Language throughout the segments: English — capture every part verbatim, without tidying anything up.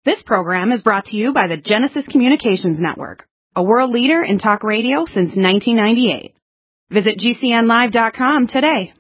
This program is brought to you by the Genesis Communications Network, a world leader in talk radio since nineteen ninety-eight. Visit G C N live dot com today.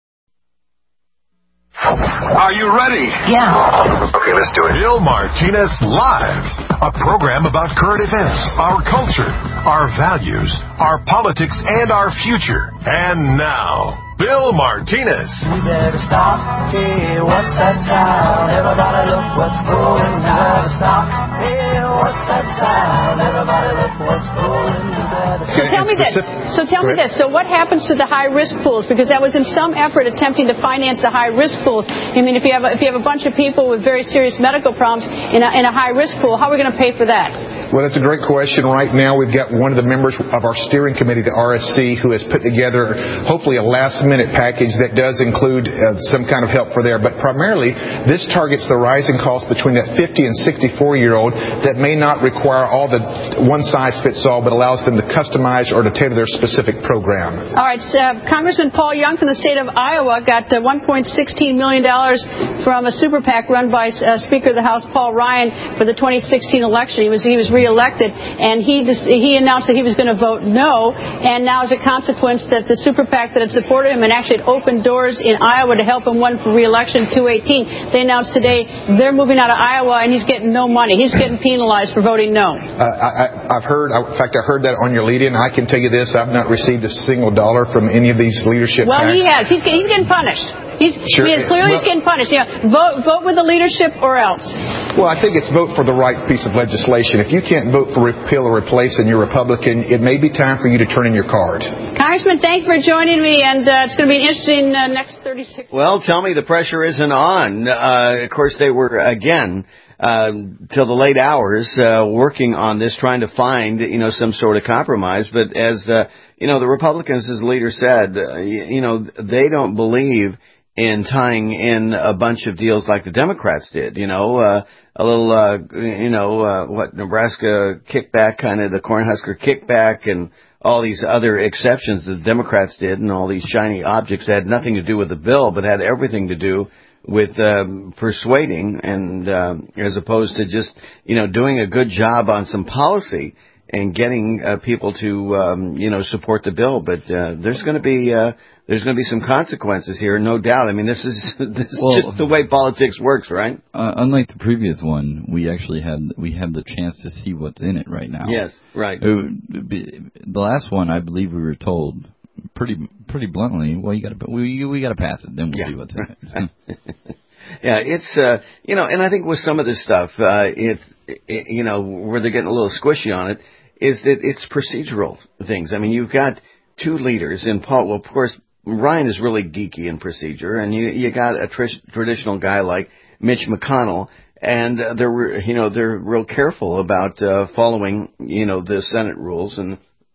Are you ready? Yeah. Okay, let's do it. Bill Martinez Live, a program about current events, our culture, our values, our politics, and our future. And now, Bill Martinez. We better stop. Hey, what's that sound? Everybody look what's going. We better stop. Hey, what's that sound? Everybody look what's going. We better So tell me this. So tell me this. So what happens to the high-risk pools? Because that was in some effort attempting to finance the high-risk pools. I mean, if you have a, if you have a bunch of people with very serious medical problems in a, in a high-risk pool, how are we going to pay for that? Well, that's a great question. Right now, we've got one of the members of our steering committee, the R S C, who has put together, hopefully, a last-minute package that does include uh, some kind of help for there. But primarily, this targets the rising costs between that fifty and sixty-four-year-old that may not require all the one-size-fits-all, but allows them to customize or to tailor their specific program. All right. So, uh, Congressman Paul Young from the state of Iowa got uh, one point one six million dollars from a super PAC run by uh, Speaker of the House Paul Ryan for the twenty sixteen election. He was he was reelected, and he just, he announced that he was going to vote no, and now as a consequence that the super PAC that had supported him and actually had opened doors in Iowa to help him win for reelection in two eighteen, they announced today they're moving out of Iowa, and he's getting no money. He's getting penalized for voting no. Uh, I, I've heard, in fact, I heard that on your lead-in. I can tell you this, I've not received a single dollar from any of these leadership Well, PACs. he has. He's, he's getting punished. He's, Sure. he is clearly Well, getting punished. Yeah, vote, vote with the leadership or else. Well, I think it's vote for the right piece of legislation. If you can't vote for repeal or replace and you're Republican, it may be time for you to turn in your card. Congressman, thank you for joining me, and uh, it's going to be an interesting uh, next thirty-six. Well, tell me the pressure isn't on. Uh, of course, they were, again, uh, till the late hours, uh, working on this, trying to find, you know, some sort of compromise. But as, uh, you know, the Republicans, as the leader said, uh, you, you know, they don't believe in tying in a bunch of deals like the Democrats did, you know, uh, a little, uh, you know, uh, what, Nebraska kickback, kind of the Cornhusker kickback, and all these other exceptions that the Democrats did, and all these shiny objects that had nothing to do with the bill, but had everything to do with um, persuading, and um, as opposed to just, you know, doing a good job on some policy and getting uh, people to, um, you know, support the bill. But uh, there's going to be uh, there's going to be some consequences here, no doubt. I mean, this is this is well, just the way politics works, right? Uh, unlike the previous one, we actually had we have the chance to see what's in it right now. Yes, right. It, the last one, I believe, we were told pretty pretty bluntly, well, you got to we we got to pass it, then we'll yeah. see what's in it. Yeah, it's, uh, you know, and I think with some of this stuff, uh, it's, it, you know, where they're getting a little squishy on it, is that it's procedural things. I mean, you've got two leaders in Paul. Well, of course, Ryan is really geeky in procedure, and you you got a tr- traditional guy like Mitch McConnell, and uh, they're, you know, they're real careful about uh, following, you know, the Senate rules and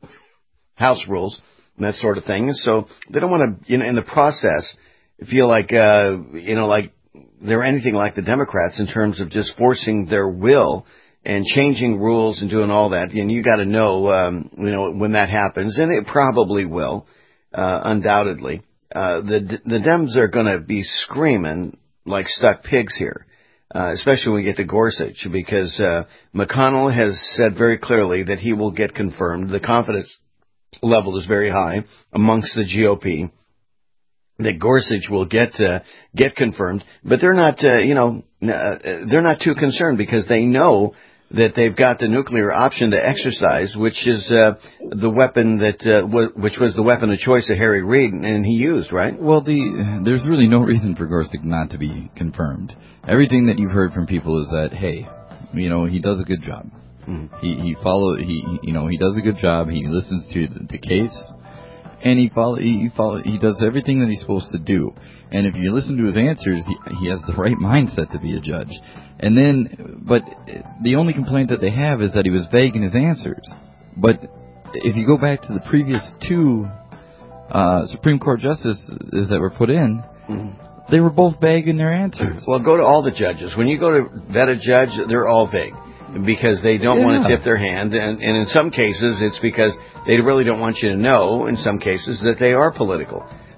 House rules and that sort of thing. So they don't want to, you know, in the process, feel like, uh, you know, like they're anything like the Democrats in terms of just forcing their will and changing rules and doing all that. And you got to know, um, you know, when that happens, and it probably will, uh, undoubtedly. Uh, the the Dems are going to be screaming like stuck pigs here, uh, especially when we get to Gorsuch, because uh, McConnell has said very clearly that he will get confirmed. The confidence level is very high amongst the G O P that Gorsuch will get uh, get confirmed, but they're not, uh, you know, uh, they're not too concerned because they know that they've got the nuclear option to exercise, which is uh, the weapon that uh, w- which was the weapon of choice of Harry Reid, and he used, right? Well, the there's really no reason for Gorsuch not to be confirmed. Everything that you've heard from people is that, hey, you know, he does a good job. Mm-hmm. He he follow he you know he does a good job. He listens to the, the case. And he follow, he follow, he does everything that he's supposed to do. And if you listen to his answers, he, he has the right mindset to be a judge. And then, but the only complaint that they have is that he was vague in his answers. But if you go back to the previous two uh, Supreme Court justices that were put in, mm-hmm. they were both vague in their answers. Well, go to all the judges. When you go to vet a judge, they're all vague because they don't yeah. want to tip their hand. And, and in some cases, it's because they really don't want you to know, in some cases, that they are political.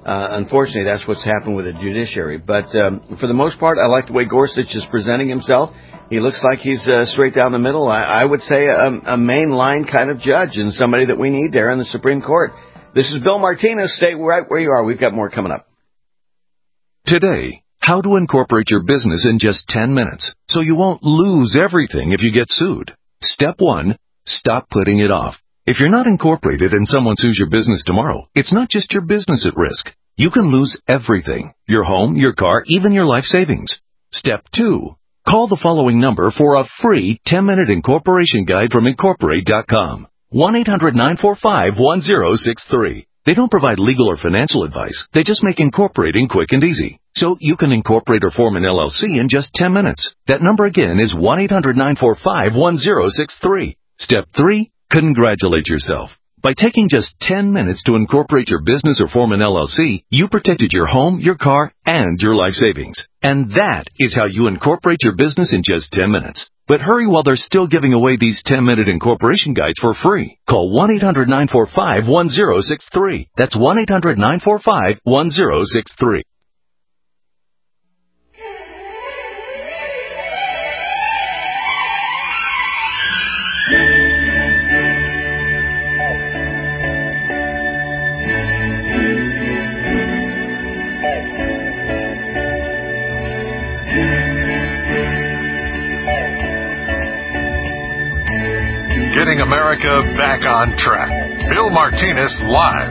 Uh, unfortunately, that's what's happened with the judiciary. But um, for the most part, I like the way Gorsuch is presenting himself. He looks like he's uh, straight down the middle. I, I would say a, a mainline kind of judge and somebody that we need there in the Supreme Court. This is Bill Martinez. Stay right where you are. We've got more coming up. Today, how to incorporate your business in just ten minutes so you won't lose everything if you get sued. Step one, stop putting it off. If you're not incorporated and someone sues your business tomorrow, it's not just your business at risk. You can lose everything. Your home, your car, even your life savings. Step two, call the following number for a free ten-minute incorporation guide from Incorporate dot com. one eight hundred nine four five one zero six three. They don't provide legal or financial advice. They just make incorporating quick and easy. So you can incorporate or form an L L C in just ten minutes. That number again is one eight hundred nine four five one zero six three. Step three, congratulate yourself. By taking just ten minutes to incorporate your business or form an L L C, you protected your home, your car, and your life savings. And that is how you incorporate your business in just ten minutes. But hurry while they're still giving away these ten-minute incorporation guides for free. Call one eight hundred nine four five one zero six three. That's one eight hundred nine four five one zero six three. Getting America back on track. Bill Martinez Live.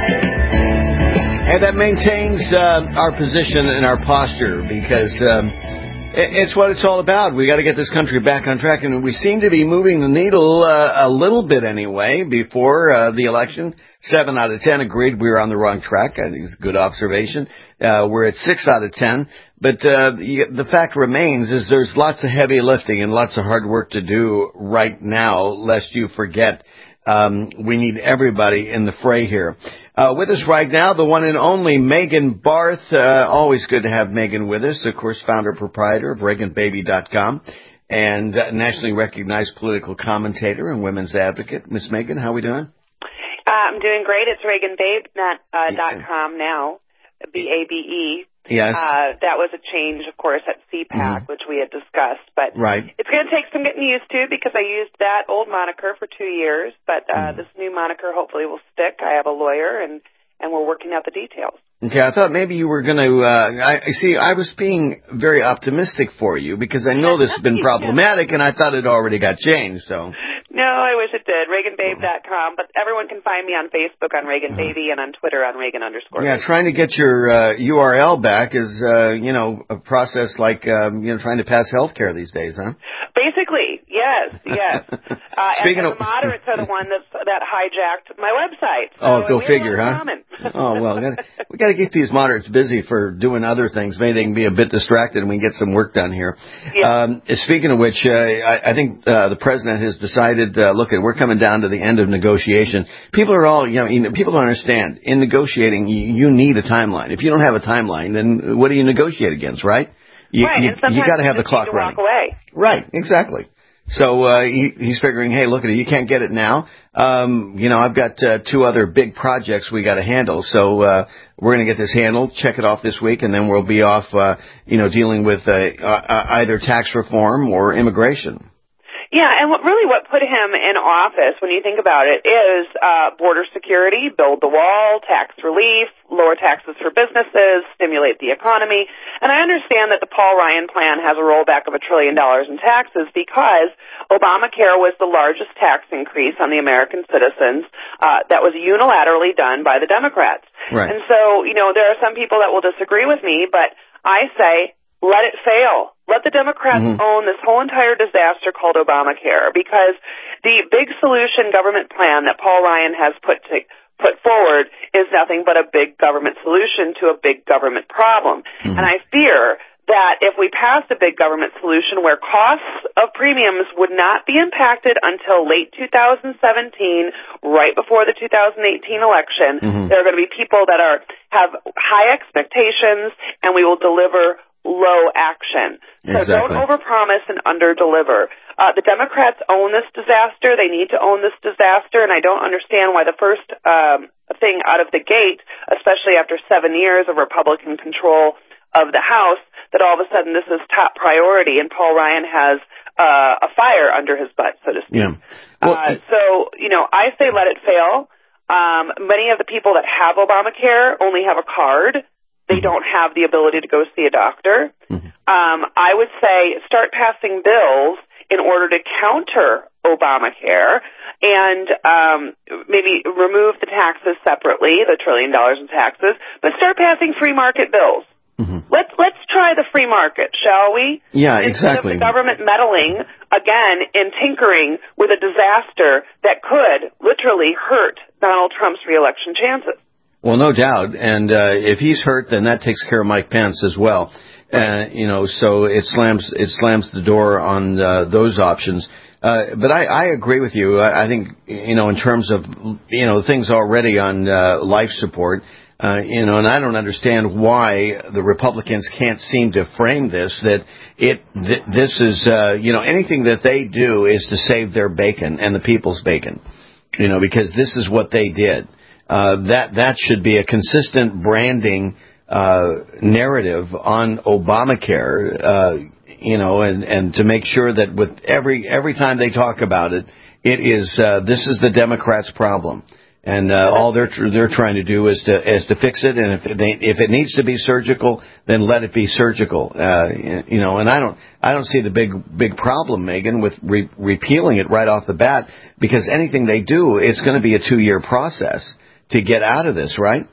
And that maintains uh, our position and our posture because um, it, it's what it's all about. We got to get this country back on track, and we seem to be moving the needle uh, a little bit anyway before uh, the election. Seven out of ten agreed we were on the wrong track. I think it's a good observation. Uh, we're at six out of ten. But uh, the fact remains is there's lots of heavy lifting and lots of hard work to do right now, lest you forget. Um, we need everybody in the fray here. Uh, with us right now, the one and only Megan Barth. Uh, always good to have Megan with us. Of course, founder, proprietor of Reagan Baby dot com and uh, nationally recognized political commentator and women's advocate. Miss Megan, how are we doing? Uh, I'm doing great. It's Reagan Babe dot com uh, now, B A B E. Yes. Uh, that was a change, of course, at C PAC, mm-hmm. which we had discussed. But right. It's going to take some getting used to because I used that old moniker for two years. But uh, mm. this new moniker hopefully will stick. I have a lawyer, and, and we're working out the details. Okay, I thought maybe you were going to, uh, I, I see, I was being very optimistic for you because I know this has been problematic, and I thought it already got changed, so. No, I wish it did. Reagan Babe dot com. But everyone can find me on Facebook on Reagan Baby and on Twitter on Reagan underscore. Yeah, trying to get your uh, U R L back is, uh, you know, a process like, um, you know, trying to pass health care these days, huh? Basically, yes, yes. Uh, Speaking and, and of... the moderates are the one that's, that hijacked my website. So oh, go we figure, huh? Oh, well, we gotta, we got to get these moderates busy for doing other things. Maybe they can be a bit distracted and we can get some work done here. Yeah. Um, speaking of which, uh, I, I think uh, the president has decided, uh, look, we're coming down to the end of negotiation. People are all, you know, you know people don't understand. In negotiating, you, you need a timeline. If you don't have a timeline, then what do you negotiate against, right? You, right, you, and sometimes you got to have you the clock need to running. Walk away. Right, exactly. So uh, he, he's figuring, hey, look at it, you can't get it now. Um, you know, I've got uh, two other big projects we got to handle, so uh, we're going to get this handled, check it off this week, and then we'll be off, uh, you know, dealing with uh, uh, either tax reform or immigration. Yeah, and what really what put him in office, when you think about it, is uh, border security, build the wall, tax relief, lower taxes for businesses, stimulate the economy. And I understand that the Paul Ryan plan has a rollback of a trillion dollars in taxes because Obamacare was the largest tax increase on the American citizens uh, that was unilaterally done by the Democrats. Right. And so, you know, there are some people that will disagree with me, but I say, let it fail. Let the Democrats mm-hmm. own this whole entire disaster called Obamacare, because the big solution government plan that Paul Ryan has put to, put forward is nothing but a big government solution to a big government problem. Mm-hmm. And I fear that if we passed a big government solution where costs of premiums would not be impacted until late two thousand seventeen, right before the two thousand eighteen election, mm-hmm. there are going to be people that are have high expectations, and we will deliver low action. So Exactly. don't overpromise and underdeliver. Uh, the Democrats own this disaster. They need to own this disaster, and I don't understand why the first um, thing out of the gate, especially after seven years of Republican control of the House, that all of a sudden this is top priority, and Paul Ryan has uh, a fire under his butt, so to speak. Yeah. Well, uh, so, you know, I say let it fail. Um, many of the people that have Obamacare only have a card. They don't have the ability to go see a doctor. Mm-hmm. Um, I would say start passing bills in order to counter Obamacare and um, maybe remove the taxes separately, the trillion dollars in taxes, but start passing free market bills. Mm-hmm. Let's let's try the free market, shall we? Yeah, Instead exactly. of the government meddling again and tinkering with a disaster that could literally hurt Donald Trump's reelection chances. Well, no doubt. And uh, if he's hurt, then that takes care of Mike Pence as well. Uh, you know, so it slams it slams the door on uh, those options. Uh, but I, I agree with you. I, I think, you know, in terms of, you know, things already on uh, life support, uh, you know, and I don't understand why the Republicans can't seem to frame this, that it th- this is, uh, you know, anything that they do is to save their bacon and the people's bacon, you know, because this is what they did. Uh, that that should be a consistent branding uh, narrative on Obamacare, uh, you know, and, and to make sure that with every every time they talk about it, it is uh, this is the Democrats' problem, and uh, all they're tr- they're trying to do is to is to fix it, and if it they, if it needs to be surgical, then let it be surgical, uh, you know. And I don't I don't see the big big problem, Megan, with re- repealing it right off the bat, because anything they do, it's going to be a two year process to get out of this, right?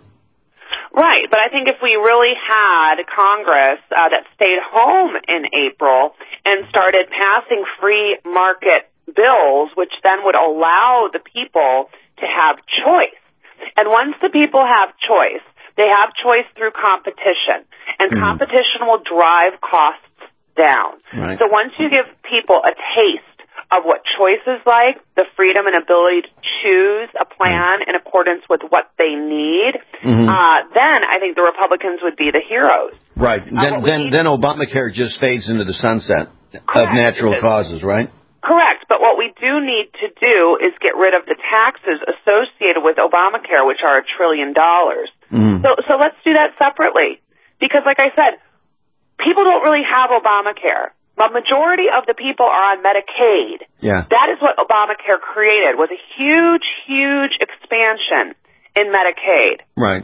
Right, but I think if we really had Congress uh, that stayed home in April and started passing free market bills, which then would allow the people to have choice. And once the people have choice, they have choice through competition, and mm-hmm. competition will drive costs down. Right. So once you give people a taste of what choice is like, the freedom and ability to choose a plan in accordance with what they need, mm-hmm. uh, then I think the Republicans would be the heroes. Right. Uh, then then, need... then Obamacare just fades into the sunset Correct. of natural causes, right? Correct. But what we do need to do is get rid of the taxes associated with Obamacare, which are a trillion dollars. Mm-hmm. So, so let's do that separately. Because like I said, people don't really have Obamacare. The majority of the people are on Medicaid. Yeah. That is what Obamacare created, was a huge, huge expansion in Medicaid. Right.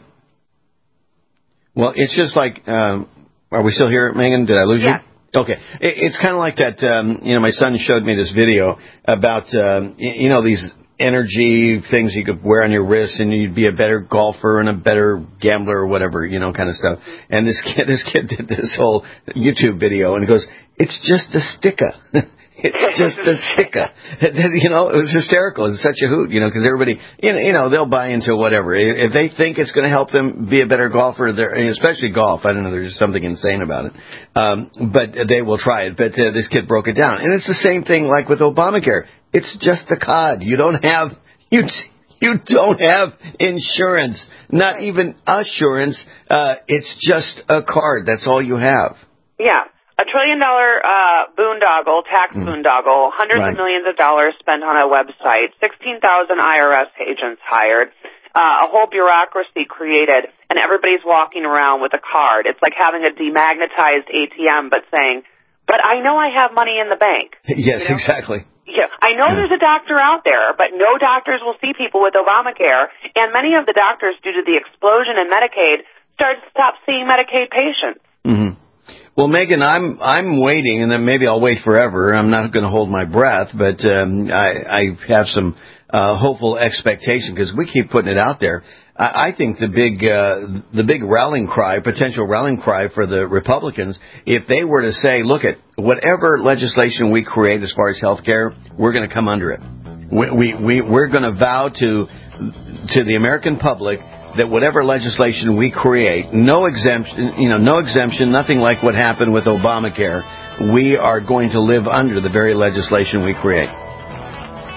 Well, it's just like, um, are we still here, Megan? Did I lose yes. you? Okay. It, it's kind of like that, um, you know, my son showed me this video about, um, you know, these energy things you could wear on your wrist and you'd be a better golfer and a better gambler or whatever, you know, kind of stuff. And this kid, this kid did this whole YouTube video and he goes, it's just a sticker. It's just a sticker. You know, it was hysterical. It's such a hoot, you know, because everybody, you know, you know, they'll buy into whatever. If they think it's going to help them be a better golfer, especially golf, I don't know, there's something insane about it. Um, but they will try it. But uh, this kid broke it down. And it's the same thing like with Obamacare. It's just a card. You don't have, you you don't have insurance, not even assurance. Uh, it's just a card. That's all you have. Yeah. A trillion dollar uh, boondoggle, tax mm. boondoggle, hundreds right. of millions of dollars spent on a website, sixteen thousand I R S agents hired, uh, a whole bureaucracy created, and everybody's walking around with a card. It's like having a demagnetized A T M, but saying, but I know I have money in the bank. Yes, you know? exactly. Yeah, I know yeah. there's a doctor out there, but no doctors will see people with Obamacare, and many of the doctors, due to the explosion in Medicaid, started to stop seeing Medicaid patients. Mm-hmm. Well, Megan, I'm I'm waiting, and then maybe I'll wait forever. I'm not going to hold my breath, but um, I, I have some uh, hopeful expectation because we keep putting it out there. I, I think the big uh, the big rallying cry, potential rallying cry for the Republicans, if they were to say, look at whatever legislation we create as far as health care, we're going to come under it. We, we, we, we're going to vow to to the American public that whatever legislation we create, no exemption, you know, no exemption, nothing like what happened with Obamacare, we are going to live under the very legislation we create.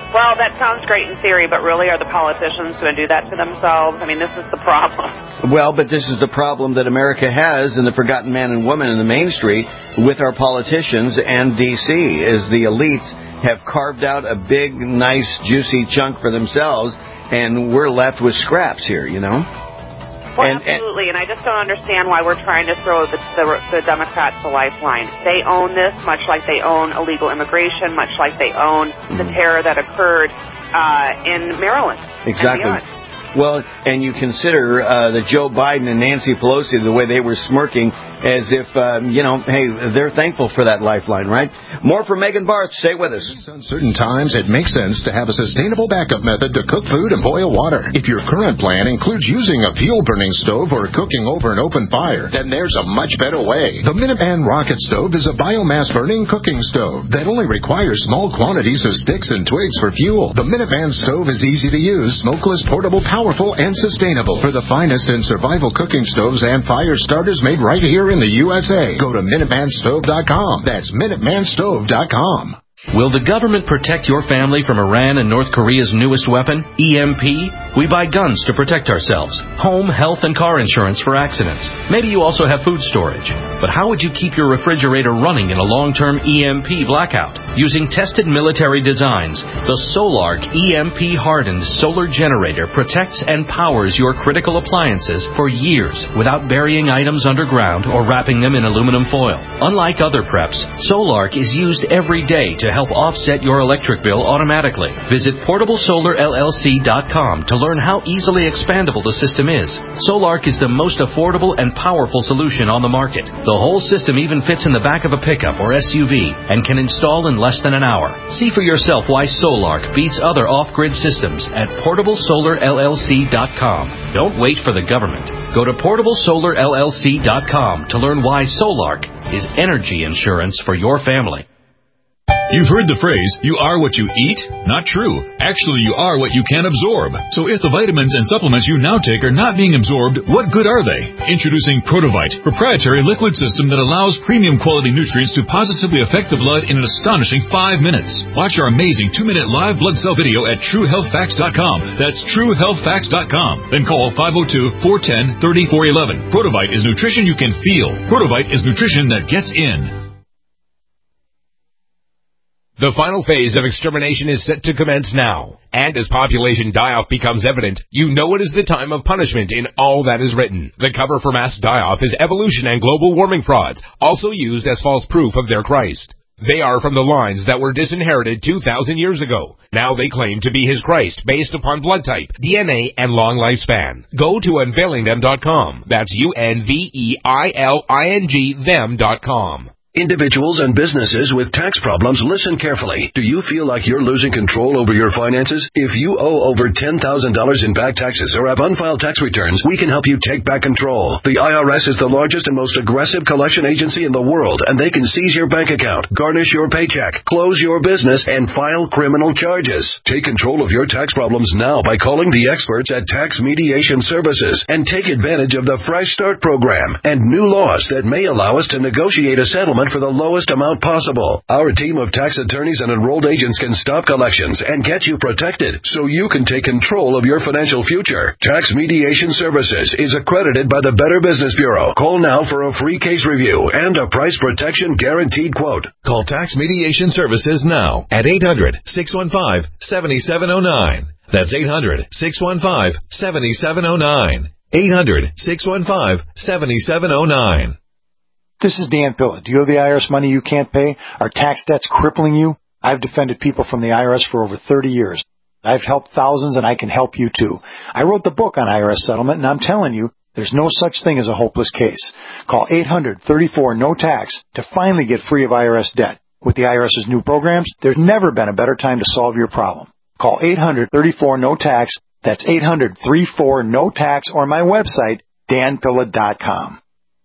Well, that sounds great in theory, but really, are the politicians going to do that to themselves? I mean, this is the problem. Well, but this is the problem that America has in the forgotten man and woman in the Main Street with our politicians and D C, is the elites have carved out a big, nice, juicy chunk for themselves, and we're left with scraps here, you know? Well, and, absolutely, and I just don't understand why we're trying to throw the, the, the Democrats a lifeline. They own this, much like they own illegal immigration, much like they own the terror that occurred uh, in Maryland. Exactly. Well, and you consider uh, that Joe Biden and Nancy Pelosi, the way they were smirking, as if, um, you know, hey, they're thankful for that lifeline, right? More from Megan Barth. Stay with us. In uncertain times, it makes sense to have a sustainable backup method to cook food and boil water. If your current plan includes using a fuel-burning stove or cooking over an open fire, then there's a much better way. The Minuteman Rocket Stove is a biomass-burning cooking stove that only requires small quantities of sticks and twigs for fuel. The Minuteman Stove is easy to use, smokeless, portable, powerful, and sustainable. For the finest in survival cooking stoves and fire starters made right here in the U S A. Go to Minuteman Stove dot com. That's Minuteman Stove dot com. Will the government protect your family from Iran and North Korea's newest weapon, E M P? We buy guns to protect ourselves, home, health, and car insurance for accidents. Maybe you also have food storage. But how would you keep your refrigerator running in a long-term E M P blackout? Using tested military designs, the Solark E M P-hardened solar generator protects and powers your critical appliances for years without burying items underground or wrapping them in aluminum foil. Unlike other preps, Solark is used every day to help offset your electric bill automatically. Visit portable solar L L C dot com to learn how easily expandable the system is. Solark is the most affordable and powerful solution on the market. The whole system even fits in the back of a pickup or S U V and can install in less than an hour. See for yourself why Solark beats other off-grid systems at portable solar L L C dot com. Don't wait for the government. Go to portable solar L L C dot com to learn why Solark is energy insurance for your family. You've heard the phrase, you are what you eat? Not true. Actually, you are what you can absorb. So if the vitamins and supplements you now take are not being absorbed, what good are they? Introducing Protovite, proprietary liquid system that allows premium quality nutrients to positively affect the blood in an astonishing five minutes. Watch our amazing two-minute live blood cell video at true health facts dot com. That's true health facts dot com. Then call five oh two, four one zero, three four one one. Protovite is nutrition you can feel. Protovite is nutrition that gets in. The final phase of extermination is set to commence now. And as population die-off becomes evident, you know it is the time of punishment in all that is written. The cover for mass die-off is evolution and global warming frauds, also used as false proof of their Christ. They are from the lines that were disinherited two thousand years ago. Now they claim to be his Christ based upon blood type, D N A, and long lifespan. Go to unveiling them dot com. That's U N V E I L I N G them dot com. Individuals and businesses with tax problems, listen carefully. Do you feel like you're losing control over your finances? If you owe over ten thousand dollars in back taxes or have unfiled tax returns, we can help you take back control. The I R S is the largest and most aggressive collection agency in the world, and they can seize your bank account, garnish your paycheck, close your business, and file criminal charges. Take control of your tax problems now by calling the experts at Tax Mediation Services and take advantage of the Fresh Start program and new laws that may allow us to negotiate a settlement for the lowest amount possible. Our team of tax attorneys and enrolled agents can stop collections and get you protected so you can take control of your financial future. Tax Mediation Services is accredited by the Better Business Bureau. Call now for a free case review and a price protection guaranteed quote. Call Tax Mediation Services now at eight hundred, six one five, seven seven zero nine. That's eight hundred, six one five, seven seven zero nine. eight hundred, six one five, seven seven zero nine. This is Dan Pilla. Do you owe the I R S money you can't pay? Are tax debts crippling you? I've defended people from the I R S for over thirty years. I've helped thousands, and I can help you too. I wrote the book on I R S settlement, and I'm telling you, there's no such thing as a hopeless case. Call eight hundred, thirty-four, no tax to finally get free of I R S debt. With the I R S's new programs, there's never been a better time to solve your problem. Call eight hundred, thirty-four, no tax. That's eight hundred, thirty-four, no tax, or my website, dan pilla dot com.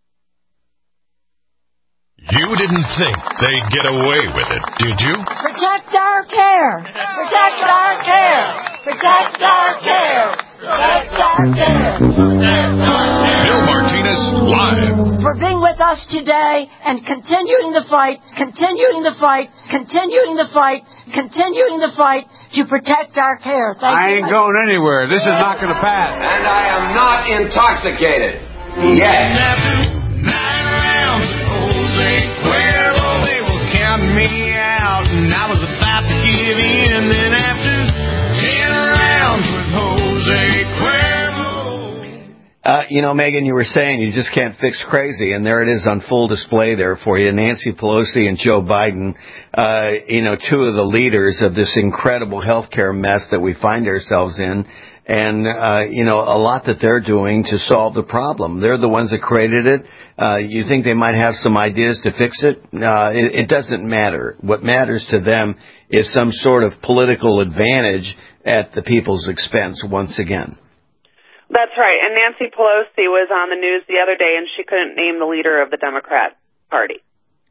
You didn't think they'd get away with it, did you? Protect our care! Protect our care! Protect our care! Protect our care! Protect our care! Bill Martinez live. for being with us today and continuing the fight, continuing the fight, continuing the fight, continuing the fight to protect our care. Thank I you. ain't going anywhere. This is not going to pass. And I am not intoxicated. Yes. Nine rounds of Jose Cuervo, they were counting me out, and I was about to give in. Then after ten rounds with Jose Cuervo. Uh, you know, Megan, you were saying you just can't fix crazy, and there it is on full display there for you. Nancy Pelosi and Joe Biden, uh, you know, two of the leaders of this incredible healthcare mess that we find ourselves in. And, uh, you know, a lot that they're doing to solve the problem. They're the ones that created it. Uh, you think they might have some ideas to fix it? Uh, it, it doesn't matter. What matters to them is some sort of political advantage at the people's expense once again. That's right. And Nancy Pelosi was on the news the other day, and she couldn't name the leader of the Democrat Party.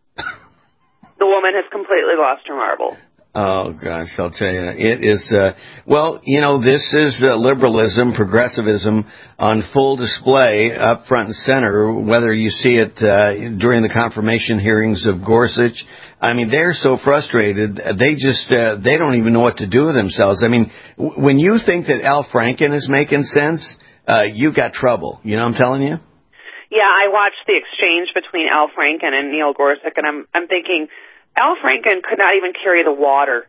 The woman has completely lost her marbles. Oh, gosh, I'll tell you. It is, uh, well, you know, this is uh, liberalism, progressivism on full display up front and center, whether you see it uh, during the confirmation hearings of Gorsuch. I mean, they're so frustrated, they just, uh, they don't even know what to do with themselves. I mean, w- when you think that Al Franken is making sense, uh, you got trouble. You know what I'm telling you? Yeah, I watched the exchange between Al Franken and Neil Gorsuch, and I'm, I'm thinking, Al Franken could not even carry the water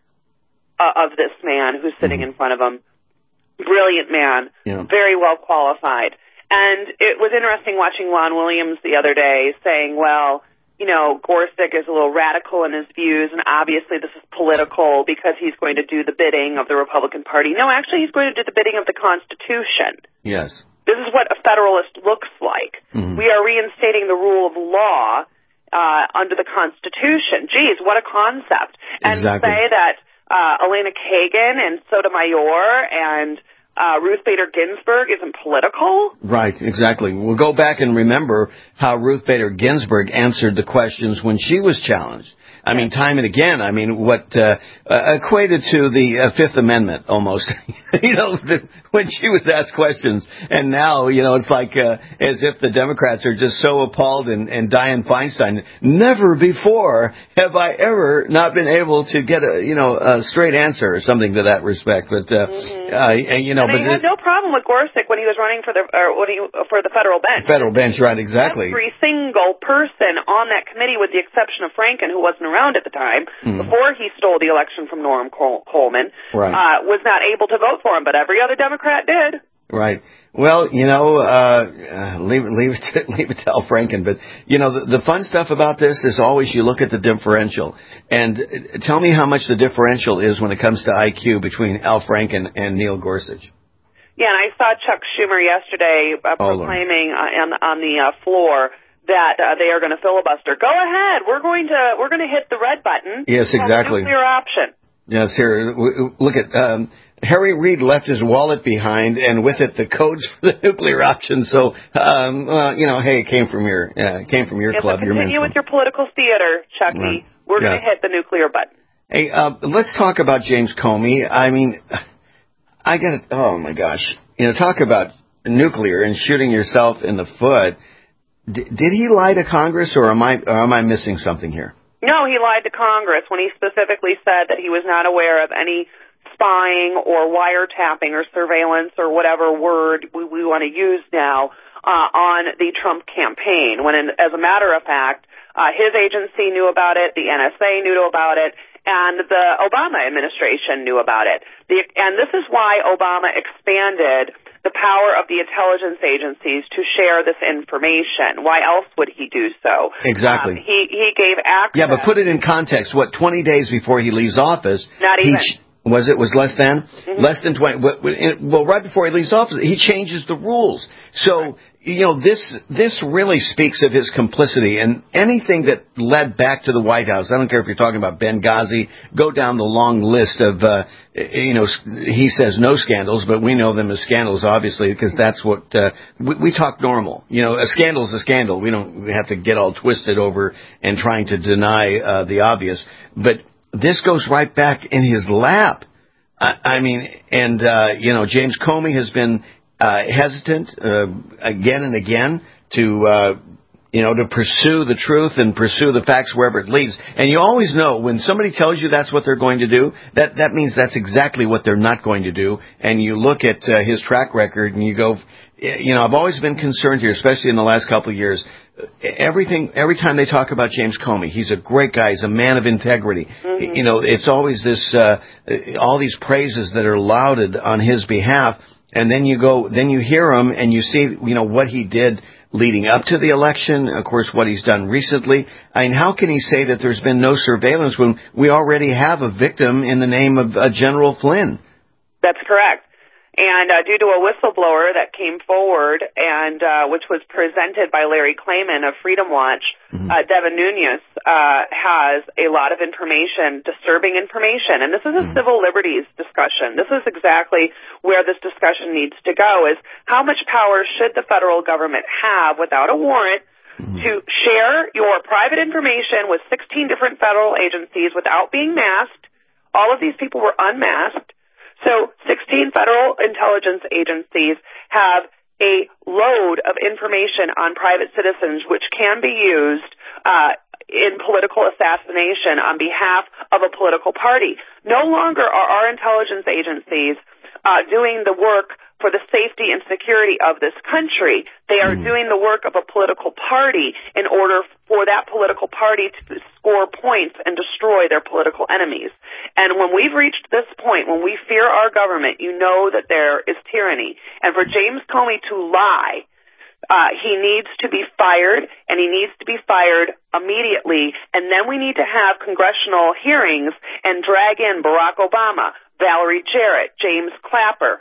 uh, of this man who's sitting mm-hmm. in front of him. Brilliant man, yeah. Very well qualified. And it was interesting watching Juan Williams the other day saying, well, you know, Gorsuch is a little radical in his views, and obviously this is political because he's going to do the bidding of the Republican Party. No, actually, he's going to do the bidding of the Constitution. Yes. This is what a Federalist looks like. Mm-hmm. We are reinstating the rule of law Uh, under the Constitution. Geez, what a concept. And exactly. say that uh, Elena Kagan and Sotomayor and uh, Ruth Bader Ginsburg isn't political? Right, exactly. We'll go back and remember how Ruth Bader Ginsburg answered the questions when she was challenged. I mean, time and again, I mean, what uh, uh, equated to the uh, Fifth Amendment almost, you know, the, when she was asked questions. And now, you know, it's like uh, as if the Democrats are just so appalled. And, and Dianne Feinstein, never before have I ever not been able to get a, you know, a straight answer or something to that respect. But, uh, mm-hmm. uh, you know, and but he had it, no problem with Gorsuch when he was running for the or when he, for the federal bench. Federal bench, right, exactly. Every single person on that committee, with the exception of Franken, who wasn't around at the time, mm. before he stole the election from Norm Col- Coleman, right. uh, was not able to vote for him, but every other Democrat did. Right. Well, you know, uh, leave, leave, it to, leave it to Al Franken. But, you know, the, the fun stuff about this is always you look at the differential. And tell me how much the differential is when it comes to I Q between Al Franken and Neil Gorsuch. Yeah, and I saw Chuck Schumer yesterday uh, proclaiming uh, on, on the uh, floor that uh, they are going to filibuster. Go ahead. We're going to we're going to hit the red button. Yes, exactly. Nuclear option. Yes, here. Look at um, Harry Reid left his wallet behind, and with it the codes for the nuclear option. So, um, uh, you know, hey, it came from your uh, came from your yeah, club. So your continue with your political theater, Chucky. Right. We're yes. going to hit the nuclear button. Hey, uh, let's talk about James Comey. I mean, I got to, oh my gosh, you know, talk about nuclear and shooting yourself in the foot. D- did he lie to Congress, or am I or am I missing something here? No, he lied to Congress when he specifically said that he was not aware of any spying or wiretapping or surveillance or whatever word we, we want to use now uh, on the Trump campaign. When, in, as a matter of fact, uh, his agency knew about it, the N S A knew about it, and the Obama administration knew about it. The, and this is why Obama expanded the power of the intelligence agencies to share this information. Why else would he do so? Exactly. Um, he, he gave access. Yeah, but put it in context. What, twenty days before he leaves office? Not even. He, was it was less than? Mm-hmm. Less than twenty. Well, right before he leaves office, he changes the rules. So, you know, this this really speaks of his complicity. And anything that led back to the White House, I don't care if you're talking about Benghazi, go down the long list of, uh, you know, he says no scandals, but we know them as scandals, obviously, because that's what, uh, we, we talk normal. You know, a scandal is a scandal. We don't we have to get all twisted over and trying to deny uh, the obvious. But this goes right back in his lap. I, I mean, and, uh, you know, James Comey has been uh, hesitant uh, again and again to uh, you know, to pursue the truth and pursue the facts wherever it leads. And you always know when somebody tells you that's what they're going to do, that, that means that's exactly what they're not going to do. And you look at uh, his track record and you go, you know, I've always been concerned here, especially in the last couple of years. Everything, every time they talk about James Comey, he's a great guy. He's a man of integrity. Mm-hmm. You know, it's always this, uh, all these praises that are lauded on his behalf. And then you go, then you hear him and you see, you know, what he did leading up to the election. Of course, what he's done recently. I mean, how can he say that there's been no surveillance when we already have a victim in the name of uh, General Flynn? That's correct. And uh, due to a whistleblower that came forward and uh, which was presented by Larry Klayman of Freedom Watch, mm-hmm. uh, Devin Nunes uh, has a lot of information, disturbing information. And this is a mm-hmm. civil liberties discussion. This is exactly where this discussion needs to go, is how much power should the federal government have without a warrant mm-hmm. to share your private information with sixteen different federal agencies without being masked. All of these people were unmasked. So sixteen federal intelligence agencies have a load of information on private citizens which can be used uh, in political assassination on behalf of a political party. No longer are our intelligence agencies uh, doing the work for the safety and security of this country. They are mm. doing the work of a political party in order for that political party to score points and destroy their political enemies. And when we've reached this point, when we fear our government, you know that there is tyranny. And for James Comey to lie, uh, he needs to be fired, and he needs to be fired immediately. And then we need to have congressional hearings and drag in Barack Obama, Valerie Jarrett, James Clapper,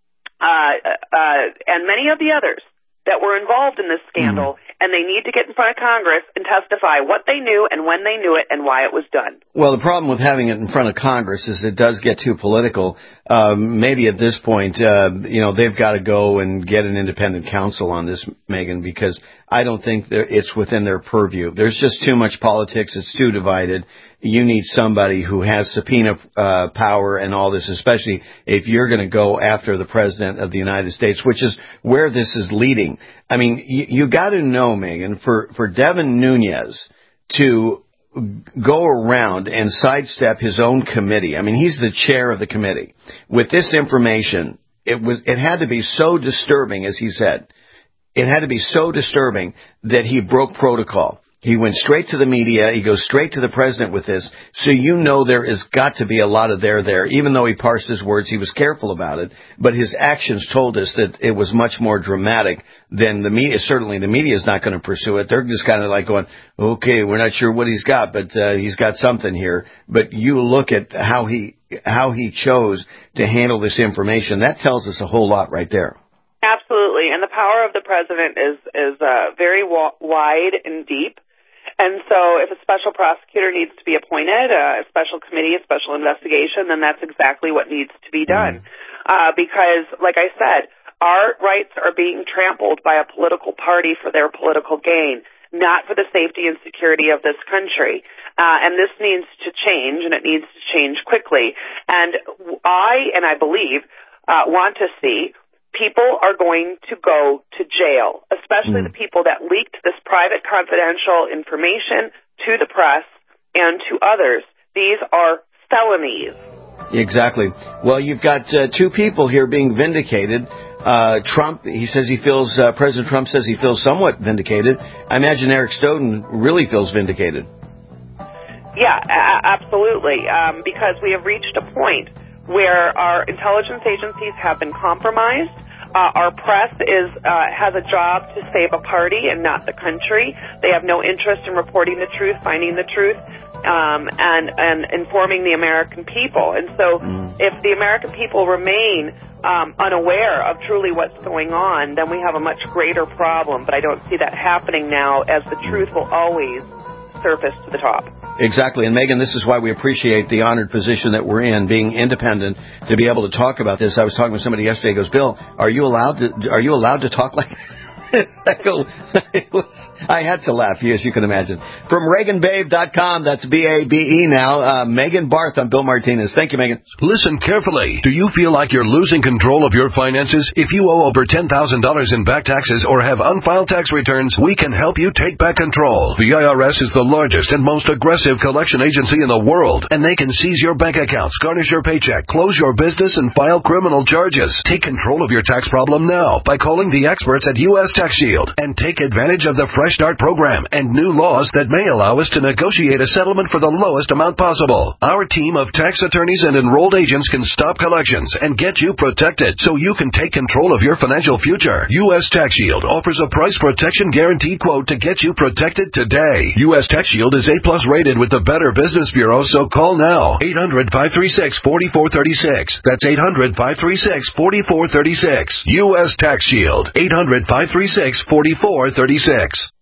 Uh, uh, and many of the others that were involved in this scandal, mm. and they need to get in front of Congress and testify what they knew and when they knew it and why it was done. Well, the problem with having it in front of Congress is it does get too political. Um, maybe at this point, uh, you know, they've got to go and get an independent counsel on this, Megan, because I don't think it's within their purview. There's just too much politics. It's too divided. You need somebody who has subpoena uh, power and all this, especially if you're going to go after the President of the United States, which is where this is leading. I mean, you, you got to know, Megan, for, for Devin Nunes to go around and sidestep his own committee. I mean, he's the chair of the committee. With this information, it was it had to be so disturbing, as he said. It had to be so disturbing that he broke protocol. He went straight to the media. He goes straight to the president with this. So you know there has got to be a lot of there there. Even though he parsed his words, he was careful about it. But his actions told us that it was much more dramatic than the media. Certainly the media is not going to pursue it. They're just kind of like going, okay, we're not sure what he's got, but uh, he's got something here. But you look at how he how he chose to handle this information. That tells us a whole lot right there. Absolutely. And the power of the president is, is uh, very wa- wide and deep. And so if a special prosecutor needs to be appointed, a special committee, a special investigation, then that's exactly what needs to be done. Uh, because, like I said, our rights are being trampled by a political party for their political gain, not for the safety and security of this country. Uh, and this needs to change, and it needs to change quickly. And I, and I believe, uh, want to see people are going to go to jail, especially mm. the people that leaked this private confidential information to the press and to others. These are felonies. Exactly. Well, you've got uh, two people here being vindicated. Uh, Trump, he says he feels, uh, President Trump says he feels somewhat vindicated. I imagine Eric Stone really feels vindicated. Yeah, a- absolutely, um, because we have reached a point where our intelligence agencies have been compromised. Uh, our press is uh, has a job to save a party and not the country. They have no interest in reporting the truth, finding the truth, um, and, and informing the American people. And so mm. if the American people remain um, unaware of truly what's going on, then we have a much greater problem. But I don't see that happening now, as the truth will always surface to the top. Exactly. And Megan, this is why we appreciate the honored position that we're in, being independent, to be able to talk about this. I was talking with somebody yesterday who goes, Bill, are you allowed to, are you allowed to talk like it was, I had to laugh, as you can imagine. From Reagan Babe dot com, that's B A B E now, uh, Megan Barth on Bill Martinez. Thank you, Megan. Listen carefully. Do you feel like you're losing control of your finances? If you owe over ten thousand dollars in back taxes or have unfiled tax returns, we can help you take back control. The I R S is the largest and most aggressive collection agency in the world, and they can seize your bank accounts, garnish your paycheck, close your business, and file criminal charges. Take control of your tax problem now by calling the experts at U S Tax Shield and take advantage of the Fresh Start program and new laws that may allow us to negotiate a settlement for the lowest amount possible. Our team of tax attorneys and enrolled agents can stop collections and get you protected so you can take control of your financial future. U S Tax Shield offers a price protection guaranteed quote to get you protected today. U S Tax Shield is A plus rated with the Better Business Bureau, so call now. eight hundred, five three six, four four three six. That's eight hundred, five three six, four four three six. U S Tax Shield. eight hundred, five three six, four four three six.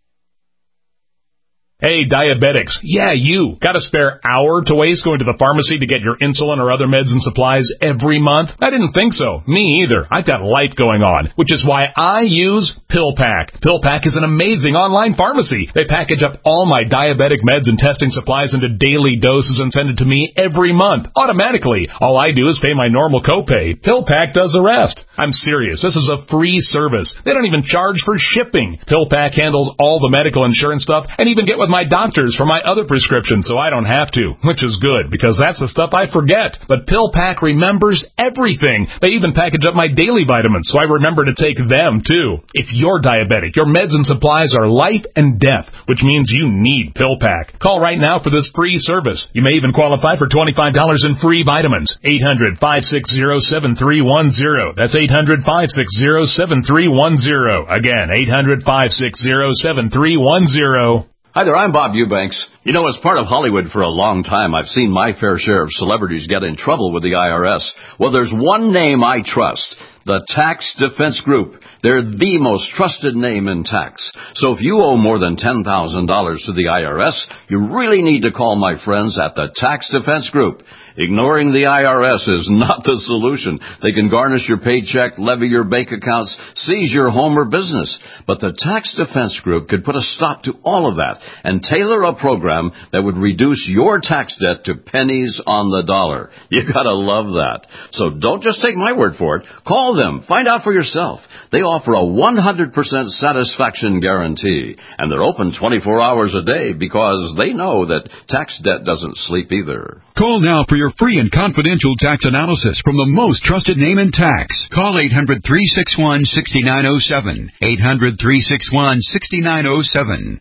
Hey, diabetics. Yeah, you. Got a spare hour to waste going to the pharmacy to get your insulin or other meds and supplies every month? I didn't think so. Me either. I've got life going on, which is why I use PillPack. PillPack is an amazing online pharmacy. They package up all my diabetic meds and testing supplies into daily doses and send it to me every month, automatically. All I do is pay my normal copay. PillPack does the rest. I'm serious. This is a free service. They don't even charge for shipping. PillPack handles all the medical insurance stuff and even get with my doctors for my other prescriptions, so I don't have to, which is good because that's the stuff I forget. But PillPack remembers everything. They even package up my daily vitamins, so I remember to take them too. If you're diabetic, your meds and supplies are life and death, which means you need PillPack. Call right now for this free service. You may even qualify for twenty-five dollars in free vitamins. eight hundred, five six zero, seven three one zero. That's eight hundred, five six zero, seven three one zero. Again, eight hundred, five six zero, seven three one zero. Hi there, I'm Bob Eubanks. You know, as part of Hollywood for a long time, I've seen my fair share of celebrities get in trouble with the I R S. Well, there's one name I trust, the Tax Defense Group. They're the most trusted name in tax. So if you owe more than ten thousand dollars to the I R S, you really need to call my friends at the Tax Defense Group. Ignoring the I R S is not the solution. They can garnish your paycheck, levy your bank accounts, seize your home or business. But the Tax Defense Group could put a stop to all of that and tailor a program that would reduce your tax debt to pennies on the dollar. You gotta love that. So don't just take my word for it. Call them. Find out for yourself. They offer a one hundred percent satisfaction guarantee. And they're open twenty-four hours a day because they know that tax debt doesn't sleep either. Call now for your free and confidential tax analysis from the most trusted name in tax. Call eight hundred, three six one, six nine zero seven. eight hundred, three six one, six nine zero seven.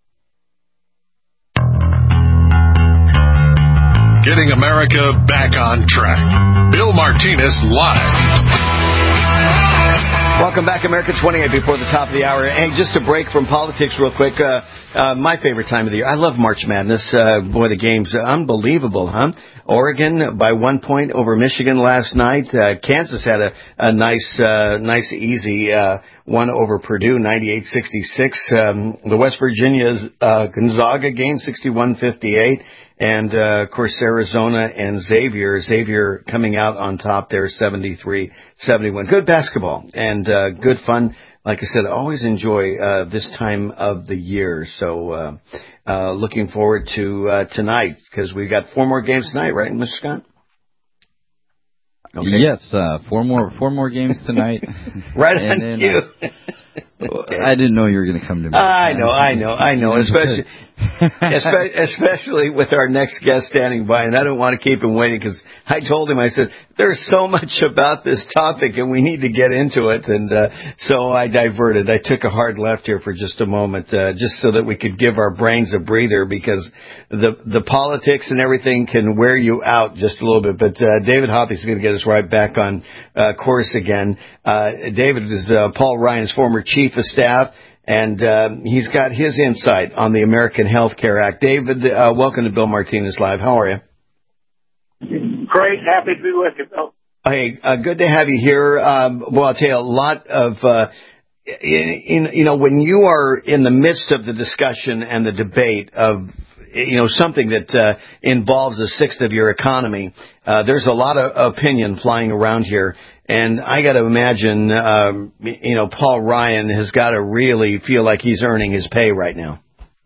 Getting America back on track. Bill Martinez live. Welcome back, America twenty-eight before the top of the hour. Hey, just a break from politics real quick. Uh, uh, my favorite time of the year. I love March Madness. Uh, boy, the game's unbelievable, huh? Oregon by one point over Michigan last night. Uh, Kansas had a, a nice, uh, nice, easy, uh, one over Purdue, ninety-eight sixty-six. Um, the West Virginia's, uh, Gonzaga game, sixty-one fifty-eight. And, uh, of course, Arizona and Xavier. Xavier coming out on top there, seventy-three seventy-one. Good basketball and, uh, good fun. Like I said, I always enjoy, uh, this time of the year. So, uh, uh, looking forward to, uh, tonight because we've got four more games tonight, right, Mister Scott? Okay. Yes, uh, four more, four more games tonight. Right on then, you. Uh, I didn't know you were going to come to me. I know, I know, I know. Especially, especially with our next guest standing by, and I don't want to keep him waiting because I told him, I said, there's so much about this topic and we need to get into it. And uh, so I diverted. I took a hard left here for just a moment, uh, just so that we could give our brains a breather because the the politics and everything can wear you out just a little bit. But uh, David Hoppe is going to get us right back on uh, course again. Uh, David is uh, Paul Ryan's former chief of staff. And uh, he's got his insight on the American Health Care Act. David, uh, welcome to Bill Martinez Live. How are you? Great. Happy to be with you, Bill. Hey, uh, good to have you here. Um, well, I'll tell you, a lot of, uh, in, in, you know, when you are in the midst of the discussion and the debate of you know, something that uh, involves a sixth of your economy, uh, there's a lot of opinion flying around here. And I got to imagine, um, you know, Paul Ryan has got to really feel like he's earning his pay right now.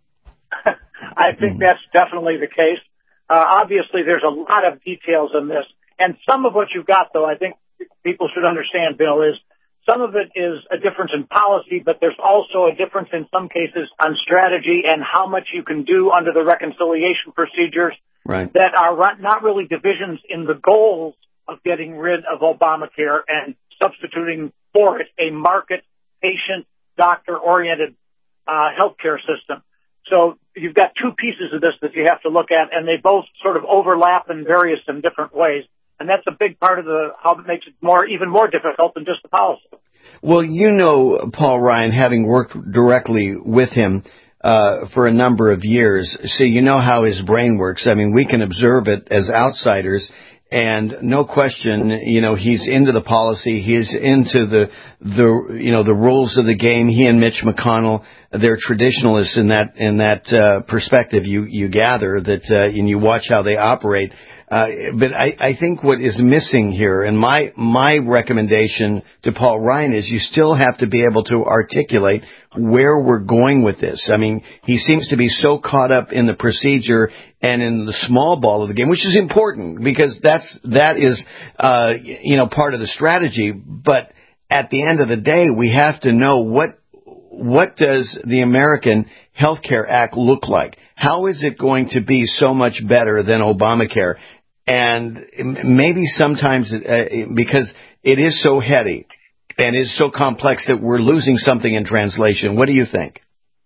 I think that's definitely the case. Uh, obviously, there's a lot of details in this. And some of what you've got, though, I think people should understand, Bill, is some of it is a difference in policy, but there's also a difference in some cases on strategy and how much you can do under the reconciliation procedures right. that are not really divisions in the goals of getting rid of Obamacare and substituting for it a market, patient, doctor-oriented uh, healthcare system. So you've got two pieces of this that you have to look at, and they both sort of overlap in various and different ways. And that's a big part of the how it makes it more even more difficult than just the policy. Well, you know, Paul Ryan, having worked directly with him uh, for a number of years, so you know how his brain works. I mean, we can observe it as outsiders. And no question, you know, he's into the policy. He's into the, the, you know, the rules of the game. He and Mitch McConnell, they're traditionalists in that, in that, uh, perspective. You, you gather that, uh, and you watch how they operate. Uh, but I, I think what is missing here, and my, my recommendation to Paul Ryan is you still have to be able to articulate where we're going with this. I mean, he seems to be so caught up in the procedure and in the small ball of the game, which is important because that's, that is, uh, you know, part of the strategy. But at the end of the day, we have to know what, what does the American Health Care Act look like? How is it going to be so much better than Obamacare? And maybe sometimes, uh, because it is so heady and is so complex that we're losing something in translation. What do you think?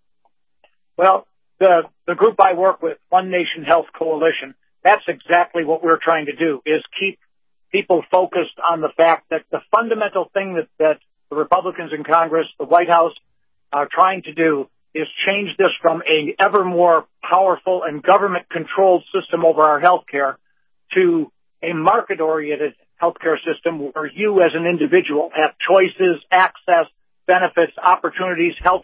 Well, the the group I work with, One Nation Health Coalition, that's exactly what we're trying to do, is keep people focused on the fact that the fundamental thing that, that the Republicans in Congress, the White House, are trying to do is change this from a ever more powerful and government-controlled system over our health care to a market-oriented healthcare system where you as an individual have choices, access, benefits, opportunities, health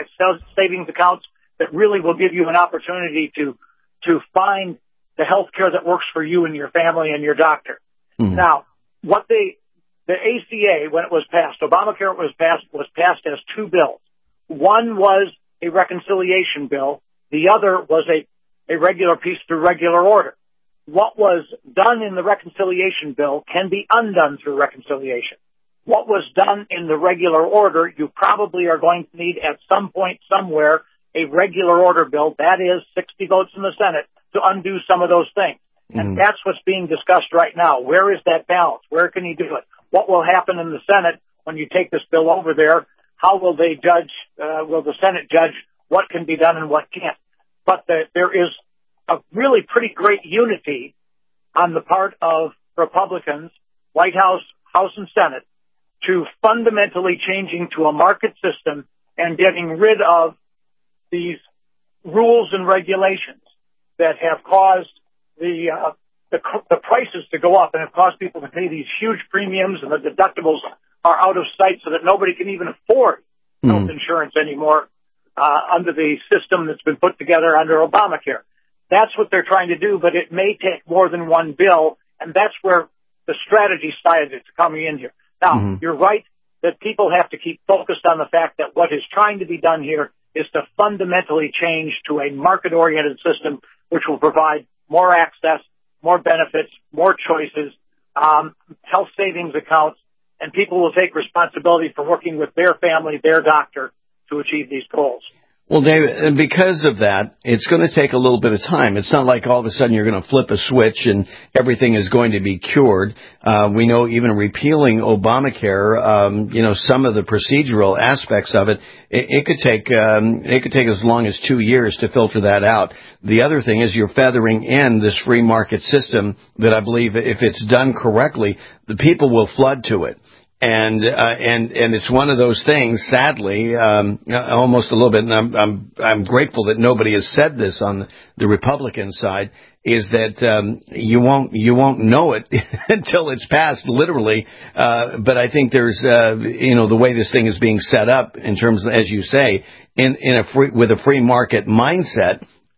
savings accounts that really will give you an opportunity to to find the health care that works for you and your family and your doctor. Mm-hmm. Now, what they the A C A, when it was passed, Obamacare was passed was passed as two bills. One was a reconciliation bill. The other was a, a regular piece through regular order. What was done in the reconciliation bill can be undone through reconciliation. What was done in the regular order, you probably are going to need at some point somewhere a regular order bill, that is sixty votes in the Senate, to undo some of those things. Mm-hmm. And that's what's being discussed right now. Where is that balance? Where can you do it? What will happen in the Senate when you take this bill over there? How will they judge, uh, will the Senate judge what can be done and what can't? But the, there is a really pretty great unity on the part of Republicans, White House, House and Senate, to fundamentally changing to a market system and getting rid of these rules and regulations that have caused the, uh, the, the prices to go up and have caused people to pay these huge premiums, and the deductibles are out of sight so that nobody can even afford mm. health insurance anymore uh, under the system that's been put together under Obamacare. That's what they're trying to do, but it may take more than one bill, and that's where the strategy side is coming in here. Now, mm-hmm. you're right that people have to keep focused on the fact that what is trying to be done here is to fundamentally change to a market-oriented system which will provide more access, more benefits, more choices, um, health savings accounts, and people will take responsibility for working with their family, their doctor, to achieve these goals. Well, David, and because of that, it's going to take a little bit of time. It's not like all of a sudden you're going to flip a switch and everything is going to be cured. Uh, we know even repealing Obamacare, um, you know, some of the procedural aspects of it, it, it could take, um, it could take as long as two years to filter that out. The other thing is you're feathering in this free market system that I believe if it's done correctly, the people will flood to it. And, uh, and, and it's one of those things, sadly, um, almost a little bit, and I'm, I'm, I'm grateful that nobody has said this on the, the Republican side, is that, um, you won't, you won't know it until it's passed, literally. Uh, but I think there's, uh, you know, the way this thing is being set up in terms of, as you say, in, in a free, with a free market mindset,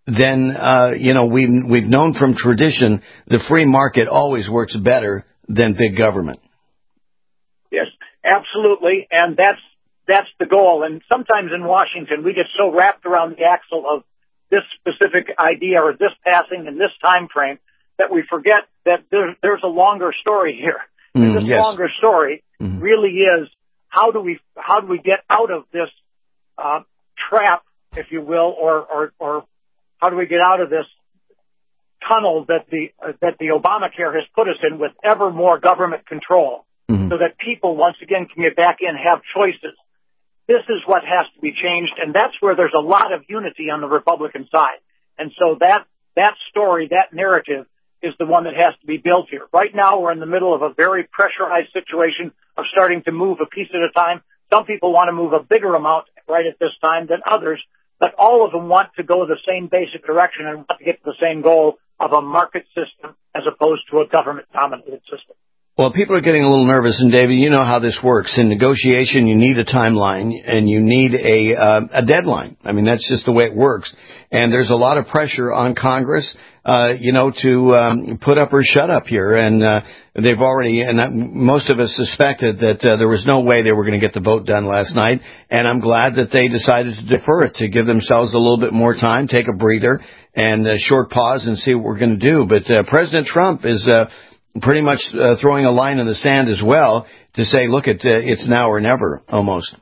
then, uh, you know, we, we've known from tradition the free market always works better than big government. Yes, absolutely. And that's, that's the goal. And sometimes in Washington, we get so wrapped around the axle of this specific idea or this passing in this time frame that we forget that there, there's a longer story here. Mm, and this yes. longer story mm-hmm. really is how do we, how do we get out of this, uh, trap, if you will, or, or, or how do we get out of this tunnel that the, uh, that the Obamacare has put us in with ever more government control mm-hmm. so that people once again can get back in and have choices. This is what has to be changed, and that's where there's a lot of unity on the Republican side. And so that, that story, that narrative is the one that has to be built here. Right now, we're in the middle of a very pressurized situation of starting to move a piece at a time. Some people want to move a bigger amount right at this time than others, but all of them want to go the same basic direction and want to get to the same goal of a market system as opposed to a government-dominated system. Well, people are getting a little nervous, and David, you know how this works. In negotiation, you need a timeline, and you need a uh, a deadline. I mean, that's just the way it works. And there's a lot of pressure on Congress, uh, you know, to um, put up or shut up here. And uh, they've already, and most of us suspected that uh, there was no way they were going to get the vote done last night. And I'm glad that they decided to defer it, to give themselves a little bit more time, take a breather, and a short pause and see what we're going to do. But uh, President Trump is uh, pretty much uh, throwing a line in the sand as well to say, look, it, uh, it's now or never, almost.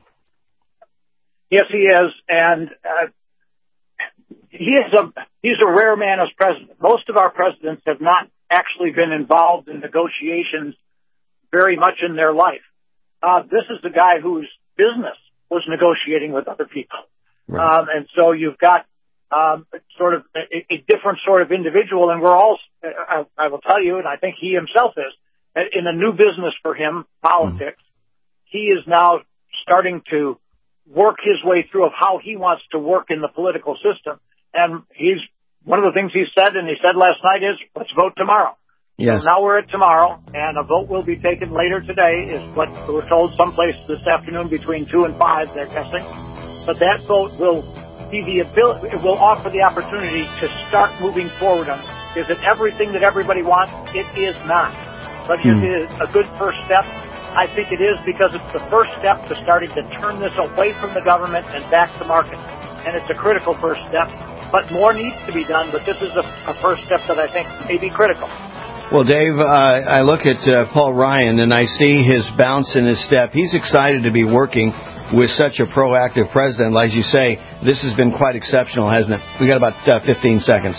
Yes, he is. And uh, he is a he's a rare man as president. Most of our presidents have not actually been involved in negotiations very much in their life. Uh, this is the guy whose business was negotiating with other people. Right. Um, and so you've got Um, sort of a, a different sort of individual, and we're all, I, I will tell you, and I think he himself is, in a new business for him, politics. Mm-hmm. He is now starting to work his way through of how he wants to work in the political system. And he's, one of the things he said, and he said last night is, let's vote tomorrow. Yes. So now we're at tomorrow, and a vote will be taken later today, is what we're told someplace this afternoon between two and five, they're guessing. But that vote will be the ability, it will offer the opportunity to start moving forward on it. Is it everything that everybody wants? It is not. But hmm. it is a good first step. I think it is because it's the first step to starting to turn this away from the government and back to market. And it's a critical first step. But more needs to be done, but this is a, a first step that I think may be critical. Well, Dave, uh, I look at uh, Paul Ryan, and I see his bounce in his step. He's excited to be working with such a proactive president. As you say, this has been quite exceptional, hasn't it? We got about uh, fifteen seconds.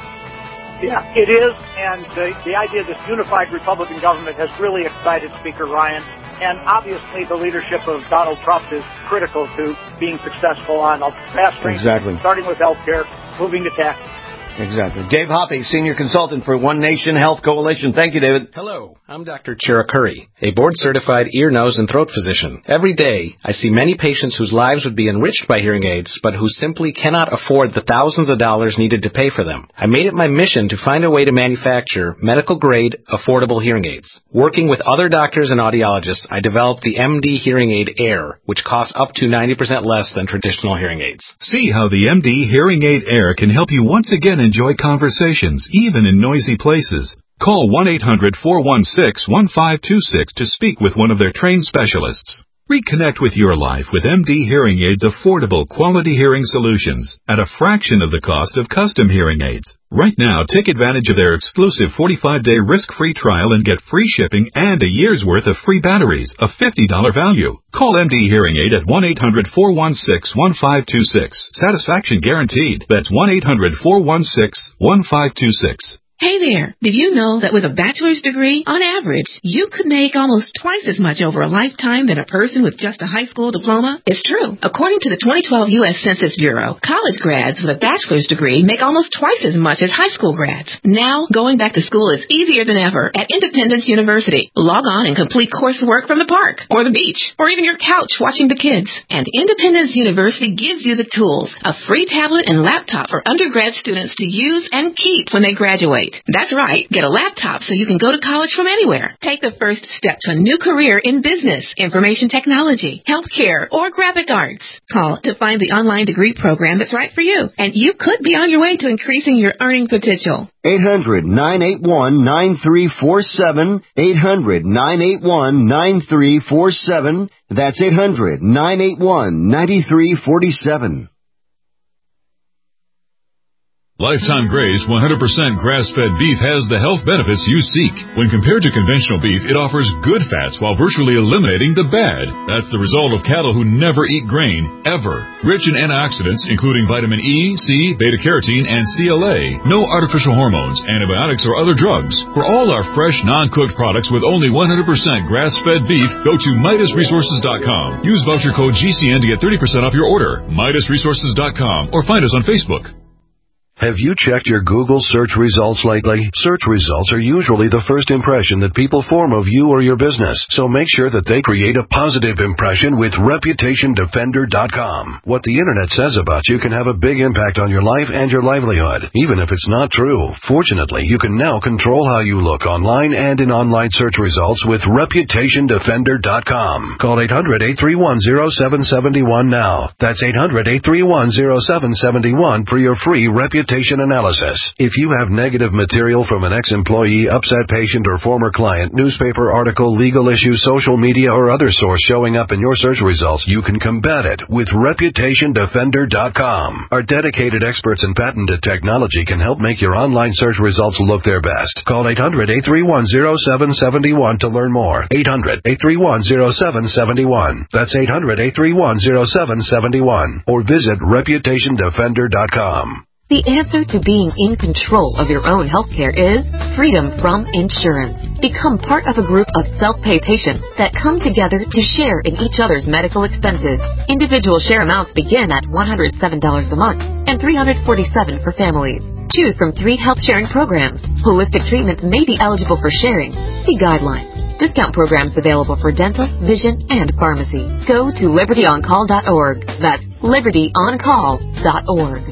Yeah, it is, and the, the idea of this unified Republican government has really excited Speaker Ryan, and obviously the leadership of Donald Trump is critical to being successful on a vast range, exactly. starting with health care, moving to tax. Exactly. Dave Hoppe, Senior Consultant for One Nation Health Coalition. Thank you, David. Hello, I'm Doctor Chiracuri, a board-certified ear, nose, and throat physician. Every day, I see many patients whose lives would be enriched by hearing aids, but who simply cannot afford the thousands of dollars needed to pay for them. I made it my mission to find a way to manufacture medical-grade, affordable hearing aids. Working with other doctors and audiologists, I developed the M D Hearing Aid Air, which costs up to ninety percent less than traditional hearing aids. See how the M D Hearing Aid Air can help you once again enjoy conversations, even in noisy places. Call one eight hundred four one six one five two six to speak with one of their trained specialists. Reconnect with your life with M D Hearing Aids' affordable quality hearing solutions at a fraction of the cost of custom hearing aids. Right now, take advantage of their exclusive forty-five day risk-free trial and get free shipping and a year's worth of free batteries, a fifty dollars value. Call M D Hearing Aid at one eight hundred four one six one five two six. Satisfaction guaranteed. That's one eight hundred four one six one five two six. Hey there, did you know that with a bachelor's degree, on average, you could make almost twice as much over a lifetime than a person with just a high school diploma? It's true. According to the twenty twelve U S Census Bureau, college grads with a bachelor's degree make almost twice as much as high school grads. Now, going back to school is easier than ever at Independence University. Log on and complete coursework from the park, or the beach, or even your couch watching the kids. And Independence University gives you the tools, a free tablet and laptop for undergrad students to use and keep when they graduate. right. That's right. Get a laptop so you can go to college from anywhere. Take the first step to a new career in business, information technology, healthcare, or graphic arts. Call to find the online degree program that's right for you, and you could be on your way to increasing your earning potential. eight hundred, nine eight one, nine three four seven. eight hundred, nine eight one, nine three four seven. That's eight hundred, nine eight one, nine three four seven. Lifetime Graze one hundred percent grass-fed beef has the health benefits you seek. When compared to conventional beef, it offers good fats while virtually eliminating the bad. That's the result of cattle who never eat grain, ever. Rich in antioxidants, including vitamin E, C, beta-carotene, and C L A. No artificial hormones, antibiotics, or other drugs. For all our fresh, non-cooked products with only one hundred percent grass-fed beef, go to Midas Resources dot com. Use voucher code G C N to get thirty percent off your order. Midas Resources dot com or find us on Facebook. Have you checked your Google search results lately? Search results are usually the first impression that people form of you or your business, so make sure that they create a positive impression with Reputation Defender dot com. What the Internet says about you can have a big impact on your life and your livelihood, even if it's not true. Fortunately, you can now control how you look online and in online search results with Reputation Defender dot com. Call eight hundred, eight three one, zero seven seven one now. That's eight hundred, eight three one, zero seven seven one for your free Reputation analysis. If you have negative material from an ex-employee, upset patient, or former client, newspaper article, legal issue, social media, or other source showing up in your search results, you can combat it with Reputation Defender dot com. Our dedicated experts in patented technology can help make your online search results look their best. Call eight hundred, eight three one, zero seven seven one to learn more. eight hundred, eight three one, zero seven seven one. That's eight hundred, eight three one, zero seven seven one. Or visit Reputation Defender dot com. The answer to being in control of your own healthcare is freedom from insurance. Become part of a group of self-pay patients that come together to share in each other's medical expenses. Individual share amounts begin at one hundred seven dollars a month and three hundred forty-seven dollars for families. Choose from three health sharing programs. Holistic treatments may be eligible for sharing. See guidelines. Discount programs available for dental, vision, and pharmacy. Go to liberty on call dot org. That's liberty on call dot org.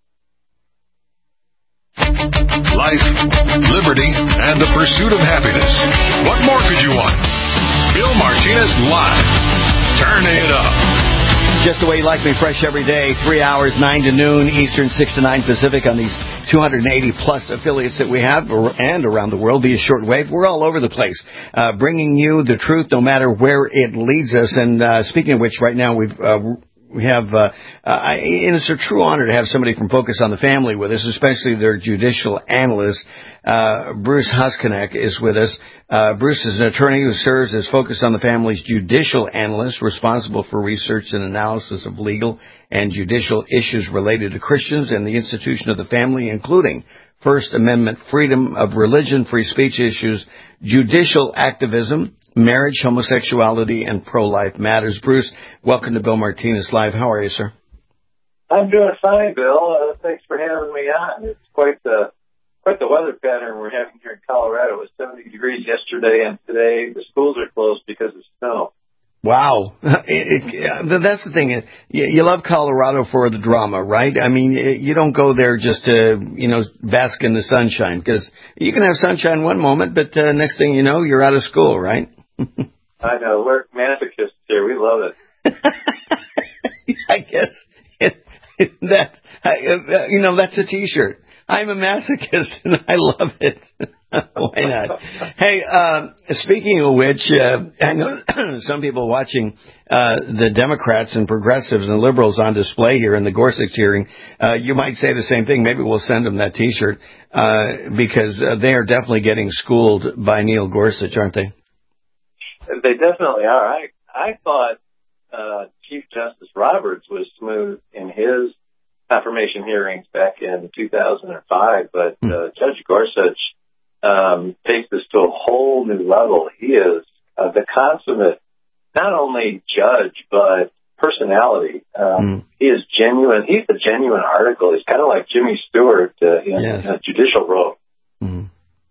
Life, liberty, and the pursuit of happiness. What more could you want? Bill Martinez Live. Turn it up. Just the way you like me, fresh every day, three hours, nine to noon, Eastern, six to nine Pacific on these two hundred eighty plus affiliates that we have and around the world via shortwave. We're all over the place, uh, bringing you the truth no matter where it leads us. And uh, speaking of which, right now we've... Uh, We have, uh, uh, and it's a true honor to have somebody from Focus on the Family with us, especially their judicial analyst. Uh, Bruce Huskeneck is with us. Uh, Bruce is an attorney who serves as Focus on the Family's judicial analyst, responsible for research and analysis of legal and judicial issues related to Christians and the institution of the family, including First Amendment freedom of religion, free speech issues, judicial activism, marriage, homosexuality, and pro-life matters. Bruce, welcome to Bill Martinez Live. How are you, sir? I'm doing fine, Bill. Uh, thanks for having me on. It's quite the quite the weather pattern we're having here in Colorado. It was seventy degrees yesterday, and today the schools are closed because of snow. Wow. It, it, that's the thing. You, you love Colorado for the drama, right? I mean, you don't go there just to, you know, bask in the sunshine, because you can have sunshine one moment, but uh, next thing you know, you're out of school, right? I know. We're masochists here. We love it. I guess it, it, that, I, you know, that's a T-shirt. I'm a masochist, and I love it. Why not? Hey, uh, speaking of which, uh, I know some people watching uh, the Democrats and progressives and liberals on display here in the Gorsuch hearing. Uh, you might say the same thing. Maybe we'll send them that T-shirt uh, because uh, they are definitely getting schooled by Neil Gorsuch, aren't they? They definitely are. I I thought uh, Chief Justice Roberts was smooth in his confirmation hearings back in two thousand five, but uh, Judge Gorsuch um, takes this to a whole new level. He is uh, the consummate, not only judge, but personality. Um, mm. He is genuine. He's the genuine article. He's kind of like Jimmy Stewart uh, in, yes. in a judicial role. Mm.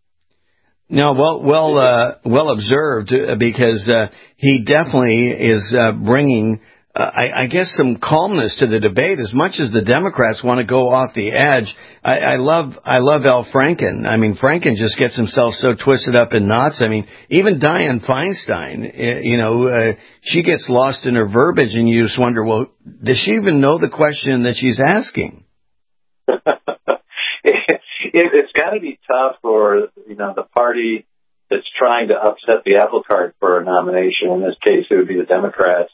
No, well, well, uh, well observed, because uh, he definitely is uh, bringing uh, I, I guess, some calmness to the debate. As much as the Democrats want to go off the edge, I, I love I love Al Franken. I mean, Franken just gets himself so twisted up in knots. I mean, even Dianne Feinstein, you know, uh, she gets lost in her verbiage, and you just wonder, well, does she even know the question that she's asking? it, it's got to be tough for, you know, the party that's trying to upset the apple cart for a nomination. In this case, it would be the Democrats.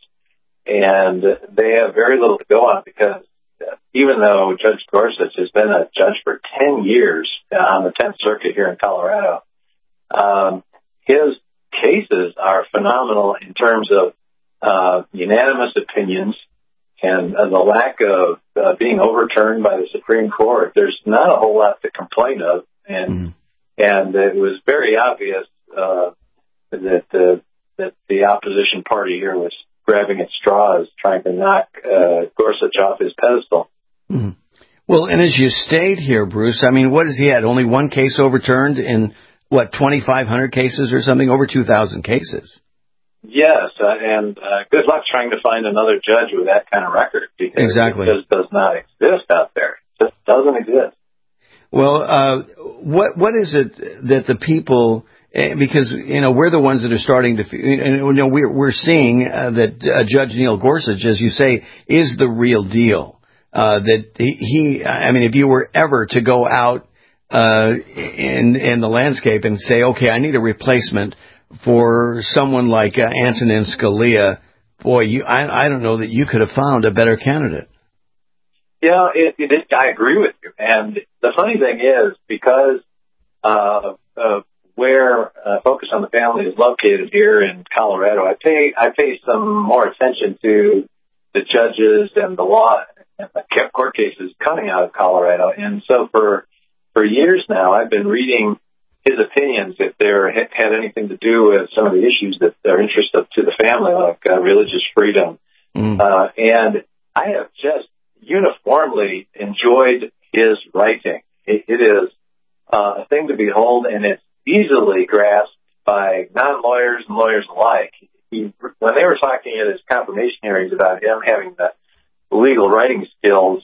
And they have very little to go on because even though Judge Gorsuch has been a judge for ten years on the tenth Circuit here in Colorado, um, his cases are phenomenal in terms of uh, unanimous opinions and uh, the lack of uh, being overturned by the Supreme Court. There's not a whole lot to complain of. And mm. and it was very obvious uh, that, uh, that the opposition party here was grabbing at straws, trying to knock uh, Gorsuch off his pedestal. Mm-hmm. Well, and as you stayed here, Bruce, I mean, what has he had? Only one case overturned in, what, twenty-five hundred cases or something? Over two thousand cases. Yes, uh, and uh, good luck trying to find another judge with that kind of record, because exactly. it just does not exist out there. It just doesn't exist. Well, uh, what what is it that the people... Because, you know, we're the ones that are starting to, and, you know, we're, we're seeing uh, that uh, Judge Neil Gorsuch, as you say, is the real deal. Uh, that he, he, I mean, if you were ever to go out uh, in, in the landscape and say, okay, I need a replacement for someone like uh, Antonin Scalia, boy, you, I, I don't know that you could have found a better candidate. Yeah, it, it, it, I agree with you. And the funny thing is, because uh, uh where uh, Focus on the Family is located here in Colorado, I pay I pay some more attention to the judges and the law and the court cases coming out of Colorado. And so for for years now, I've been reading his opinions if there had anything to do with some of the issues that are interest of, to the family, like uh, religious freedom. Mm. Uh, and I have just uniformly enjoyed his writing. It, it is uh, a thing to behold, and it's easily grasped by non-lawyers and lawyers alike. He, when they were talking at his confirmation hearings about him having the legal writing skills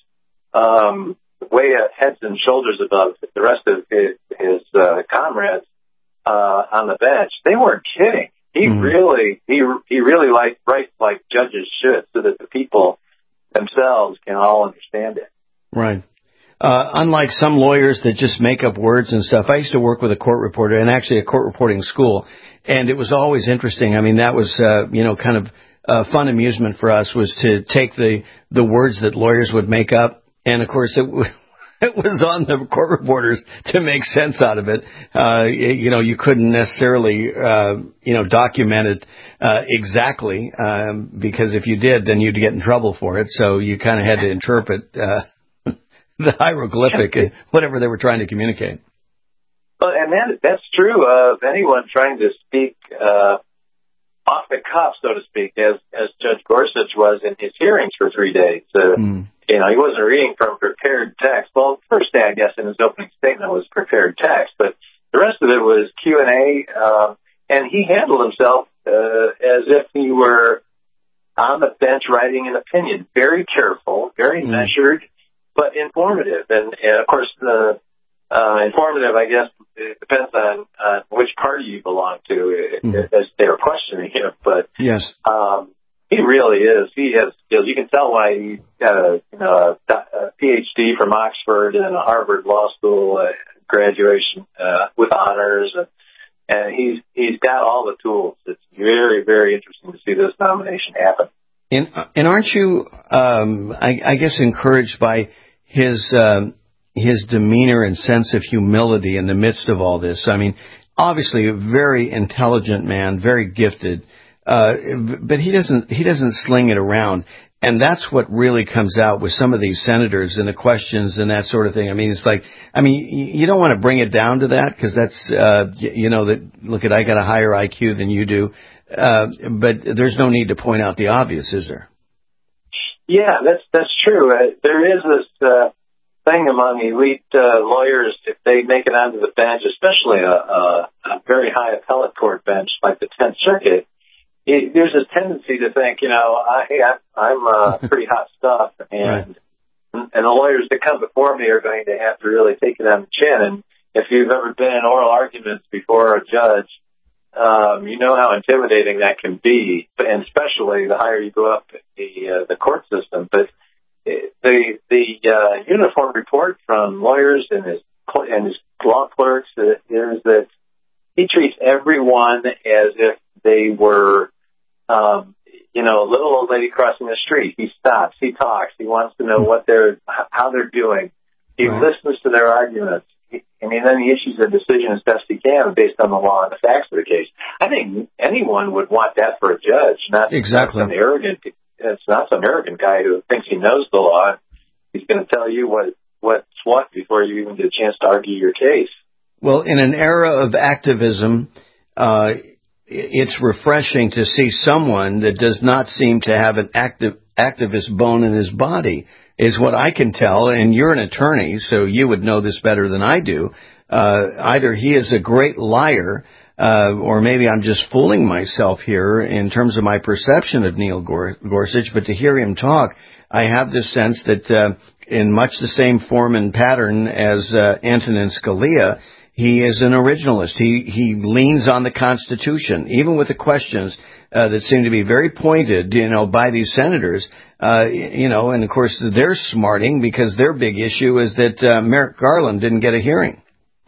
um, way heads and shoulders above the rest of his, his uh, comrades uh, on the bench, they weren't kidding. He mm-hmm. really, he he really like writes like judges should, so that the people themselves can all understand it. Right. Uh, unlike some lawyers that just make up words and stuff, I used to work with a court reporter, and actually a court reporting school, and it was always interesting. I mean, that was, uh, you know, kind of uh, fun amusement for us, was to take the, the words that lawyers would make up, and of course it, w- it was on the court reporters to make sense out of it. Uh, you know, you couldn't necessarily, uh, you know, document it uh, exactly, um, because if you did, then you'd get in trouble for it, so you kind of had to interpret uh the hieroglyphic, whatever they were trying to communicate. Well, and that, that's true of anyone trying to speak uh, off the cuff, so to speak, as as Judge Gorsuch was in his hearings for three days. Uh, mm. You know, he wasn't reading from prepared text. Well, the first day, I guess, in his opening statement was prepared text, but the rest of it was Q and A, um, and he handled himself uh, as if he were on the bench writing an opinion. Very careful, very mm. measured, but informative. And, and of course, the uh, informative, I guess, it depends on uh, which party you belong to mm. as they're questioning him. But yes, um, he really is. He has skills. You can tell why he got a, you know, a, a P H D from Oxford and a Harvard Law School uh, graduation uh, with honors. And, and he's he's got all the tools. It's very, very interesting to see this nomination happen. And, and aren't you, um, I, I guess, encouraged by his um, his demeanor and sense of humility in the midst of all this? I mean, obviously a very intelligent man, very gifted, uh, but he doesn't he doesn't sling it around, and that's what really comes out with some of these senators and the questions and that sort of thing. I mean, it's like, I mean, you don't want to bring it down to that, because that's uh, you know that look at I got a higher I Q than you do, uh, but there's no need to point out the obvious, is there? Yeah, that's that's true. Uh, there is this uh, thing among elite uh, lawyers, if they make it onto the bench, especially a, a, a very high appellate court bench like the tenth Circuit, it, there's a tendency to think, you know, I, hey, I, I'm uh, pretty hot stuff, and right. and the lawyers that come before me are going to have to really take it on the chin. And if you've ever been in oral arguments before a judge, um, you know how intimidating that can be, and especially the higher you go up the uh, the court system. But the the uh, uniform report from lawyers and his and his law clerks is that he treats everyone as if they were, um, you know, a little old lady crossing the street. He stops, he talks, he wants to know what they're, how they're doing. He right. listens to their arguments. He, I mean, then he issues a decision as best he can based on the law and the facts of the case. I think anyone would want that for a judge, not exactly some arrogant. It's not some arrogant guy who thinks he knows the law. He's going to tell you what what's what before you even get a chance to argue your case. Well, in an era of activism, uh, it's refreshing to see someone that does not seem to have an active activist bone in his body, is what I can tell. And you're an attorney, so you would know this better than I do. Uh, either he is a great liar, uh, or maybe I'm just fooling myself here in terms of my perception of Neil Gorsuch. But to hear him talk, I have this sense that uh, in much the same form and pattern as uh, Antonin Scalia, he is an originalist. He he leans on the Constitution, even with the questions uh, that seem to be very pointed, you know, by these senators. Uh, you know, and of course they're smarting because their big issue is that uh, Merrick Garland didn't get a hearing.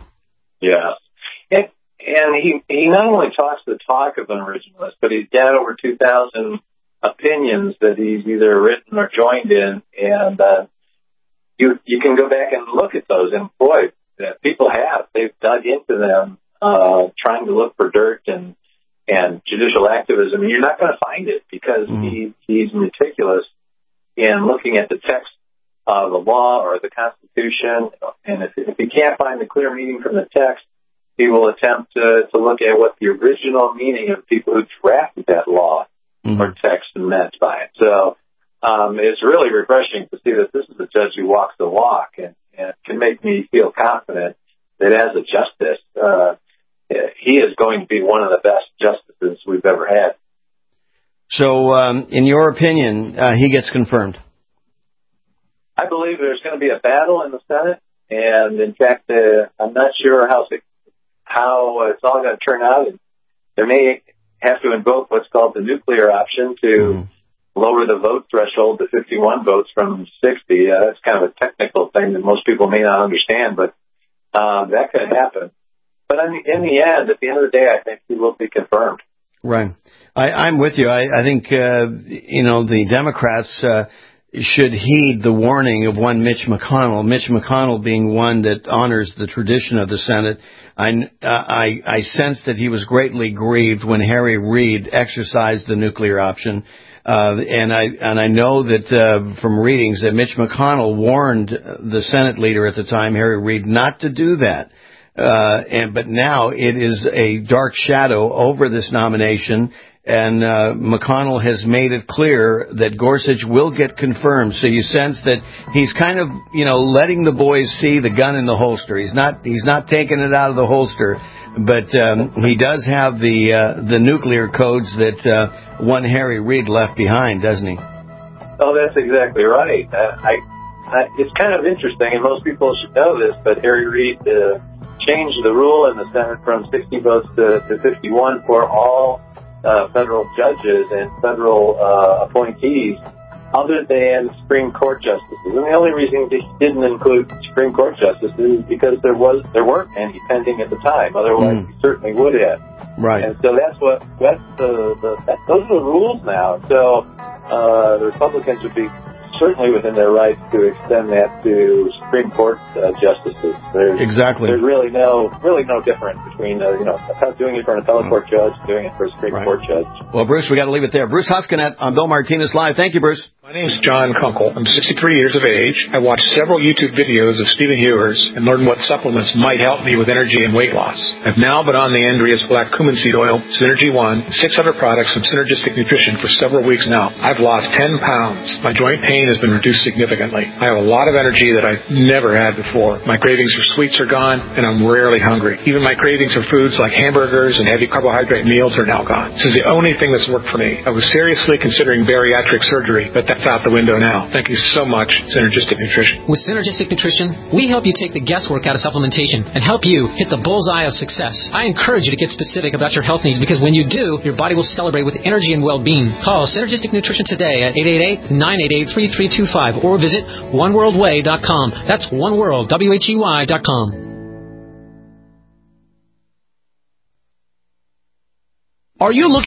Yeah, and, and he he not only talks the talk of an originalist, but he's got over two thousand opinions that he's either written or joined in, and uh, you you can go back and look at those, and boy, that people have. They've dug into them, uh, trying to look for dirt and, and judicial activism. And you're not going to find it because mm. he, he's meticulous in looking at the text of the law or the Constitution. And if, if he can't find the clear meaning from the text, he will attempt to, to look at what the original meaning of people who drafted that law mm. or text meant by it. So um, it's really refreshing to see that this is a judge who walks the walk and, and can make me feel confident that as a justice, uh, he is going to be one of the best justices we've ever had. So, um, in your opinion, uh, he gets confirmed? I believe there's going to be a battle in the Senate, and in fact, uh, I'm not sure how how it's all going to turn out. They may have to invoke what's called the nuclear option to mm. lower the vote threshold to fifty-one votes from sixty. Uh, that's kind of a technical thing that most people may not understand, but um, that could happen. But in the, in the end, at the end of the day, I think he will be confirmed. Right. I, I'm with you. I, I think, uh, you know, the Democrats uh, should heed the warning of one Mitch McConnell, Mitch McConnell being one that honors the tradition of the Senate. I, I, I sense that he was greatly grieved when Harry Reid exercised the nuclear option. Uh, and I and I know that uh, from readings that Mitch McConnell warned the Senate leader at the time, Harry Reid, not to do that. Uh, and but now it is a dark shadow over this nomination, and uh, McConnell has made it clear that Gorsuch will get confirmed. So you sense that he's kind of, you know, letting the boys see the gun in the holster. He's not he's not taking it out of the holster, but um, he does have the uh, the nuclear codes that uh, one Harry Reid left behind, doesn't he? Oh, that's exactly right. Uh, I, I it's kind of interesting, and most people should know this, but Harry Reid uh, changed the rule in the Senate from sixty votes to, to fifty-one for all uh, federal judges and federal uh, appointees other than Supreme Court justices. And the only reason he didn't include Supreme Court justices is because there was there weren't any pending at the time. Otherwise, mm. he certainly would have. Right. And so that's what that's the, the that, those are the rules now. So uh, the Republicans would be certainly within their rights to extend that to Supreme Court uh, justices. There's, exactly. There's really no, really no difference between, uh, you know, doing it for an appellate court judge, doing it for a Supreme right. Court judge. Well, Bruce, we got to leave it there. Bruce Hoskinett on Bill Martinez Live. Thank you, Bruce. My name is John Kunkel. I'm sixty-three years of age. I watched several YouTube videos of Stephen Hewers and learned what supplements might help me with energy and weight loss. I've now been on the Andreas Black Cumin Seed Oil, Synergy One, six other products from Synergistic Nutrition for several weeks now. I've lost ten pounds. My joint pain has been reduced significantly. I have a lot of energy that I've never had before. My cravings for sweets are gone, and I'm rarely hungry. Even my cravings for foods like hamburgers and heavy carbohydrate meals are now gone. This is the only thing that's worked for me. I was seriously considering bariatric surgery, but that's out the window now. Thank you so much, Synergistic Nutrition. With Synergistic Nutrition, we help you take the guesswork out of supplementation and help you hit the bullseye of success. I encourage you to get specific about your health needs because when you do, your body will celebrate with energy and well-being. Call Synergistic Nutrition today at eight eight eight, nine eight eight, three three two five or visit one world way dot com. That's one world, W H E Y dot com. Are you looking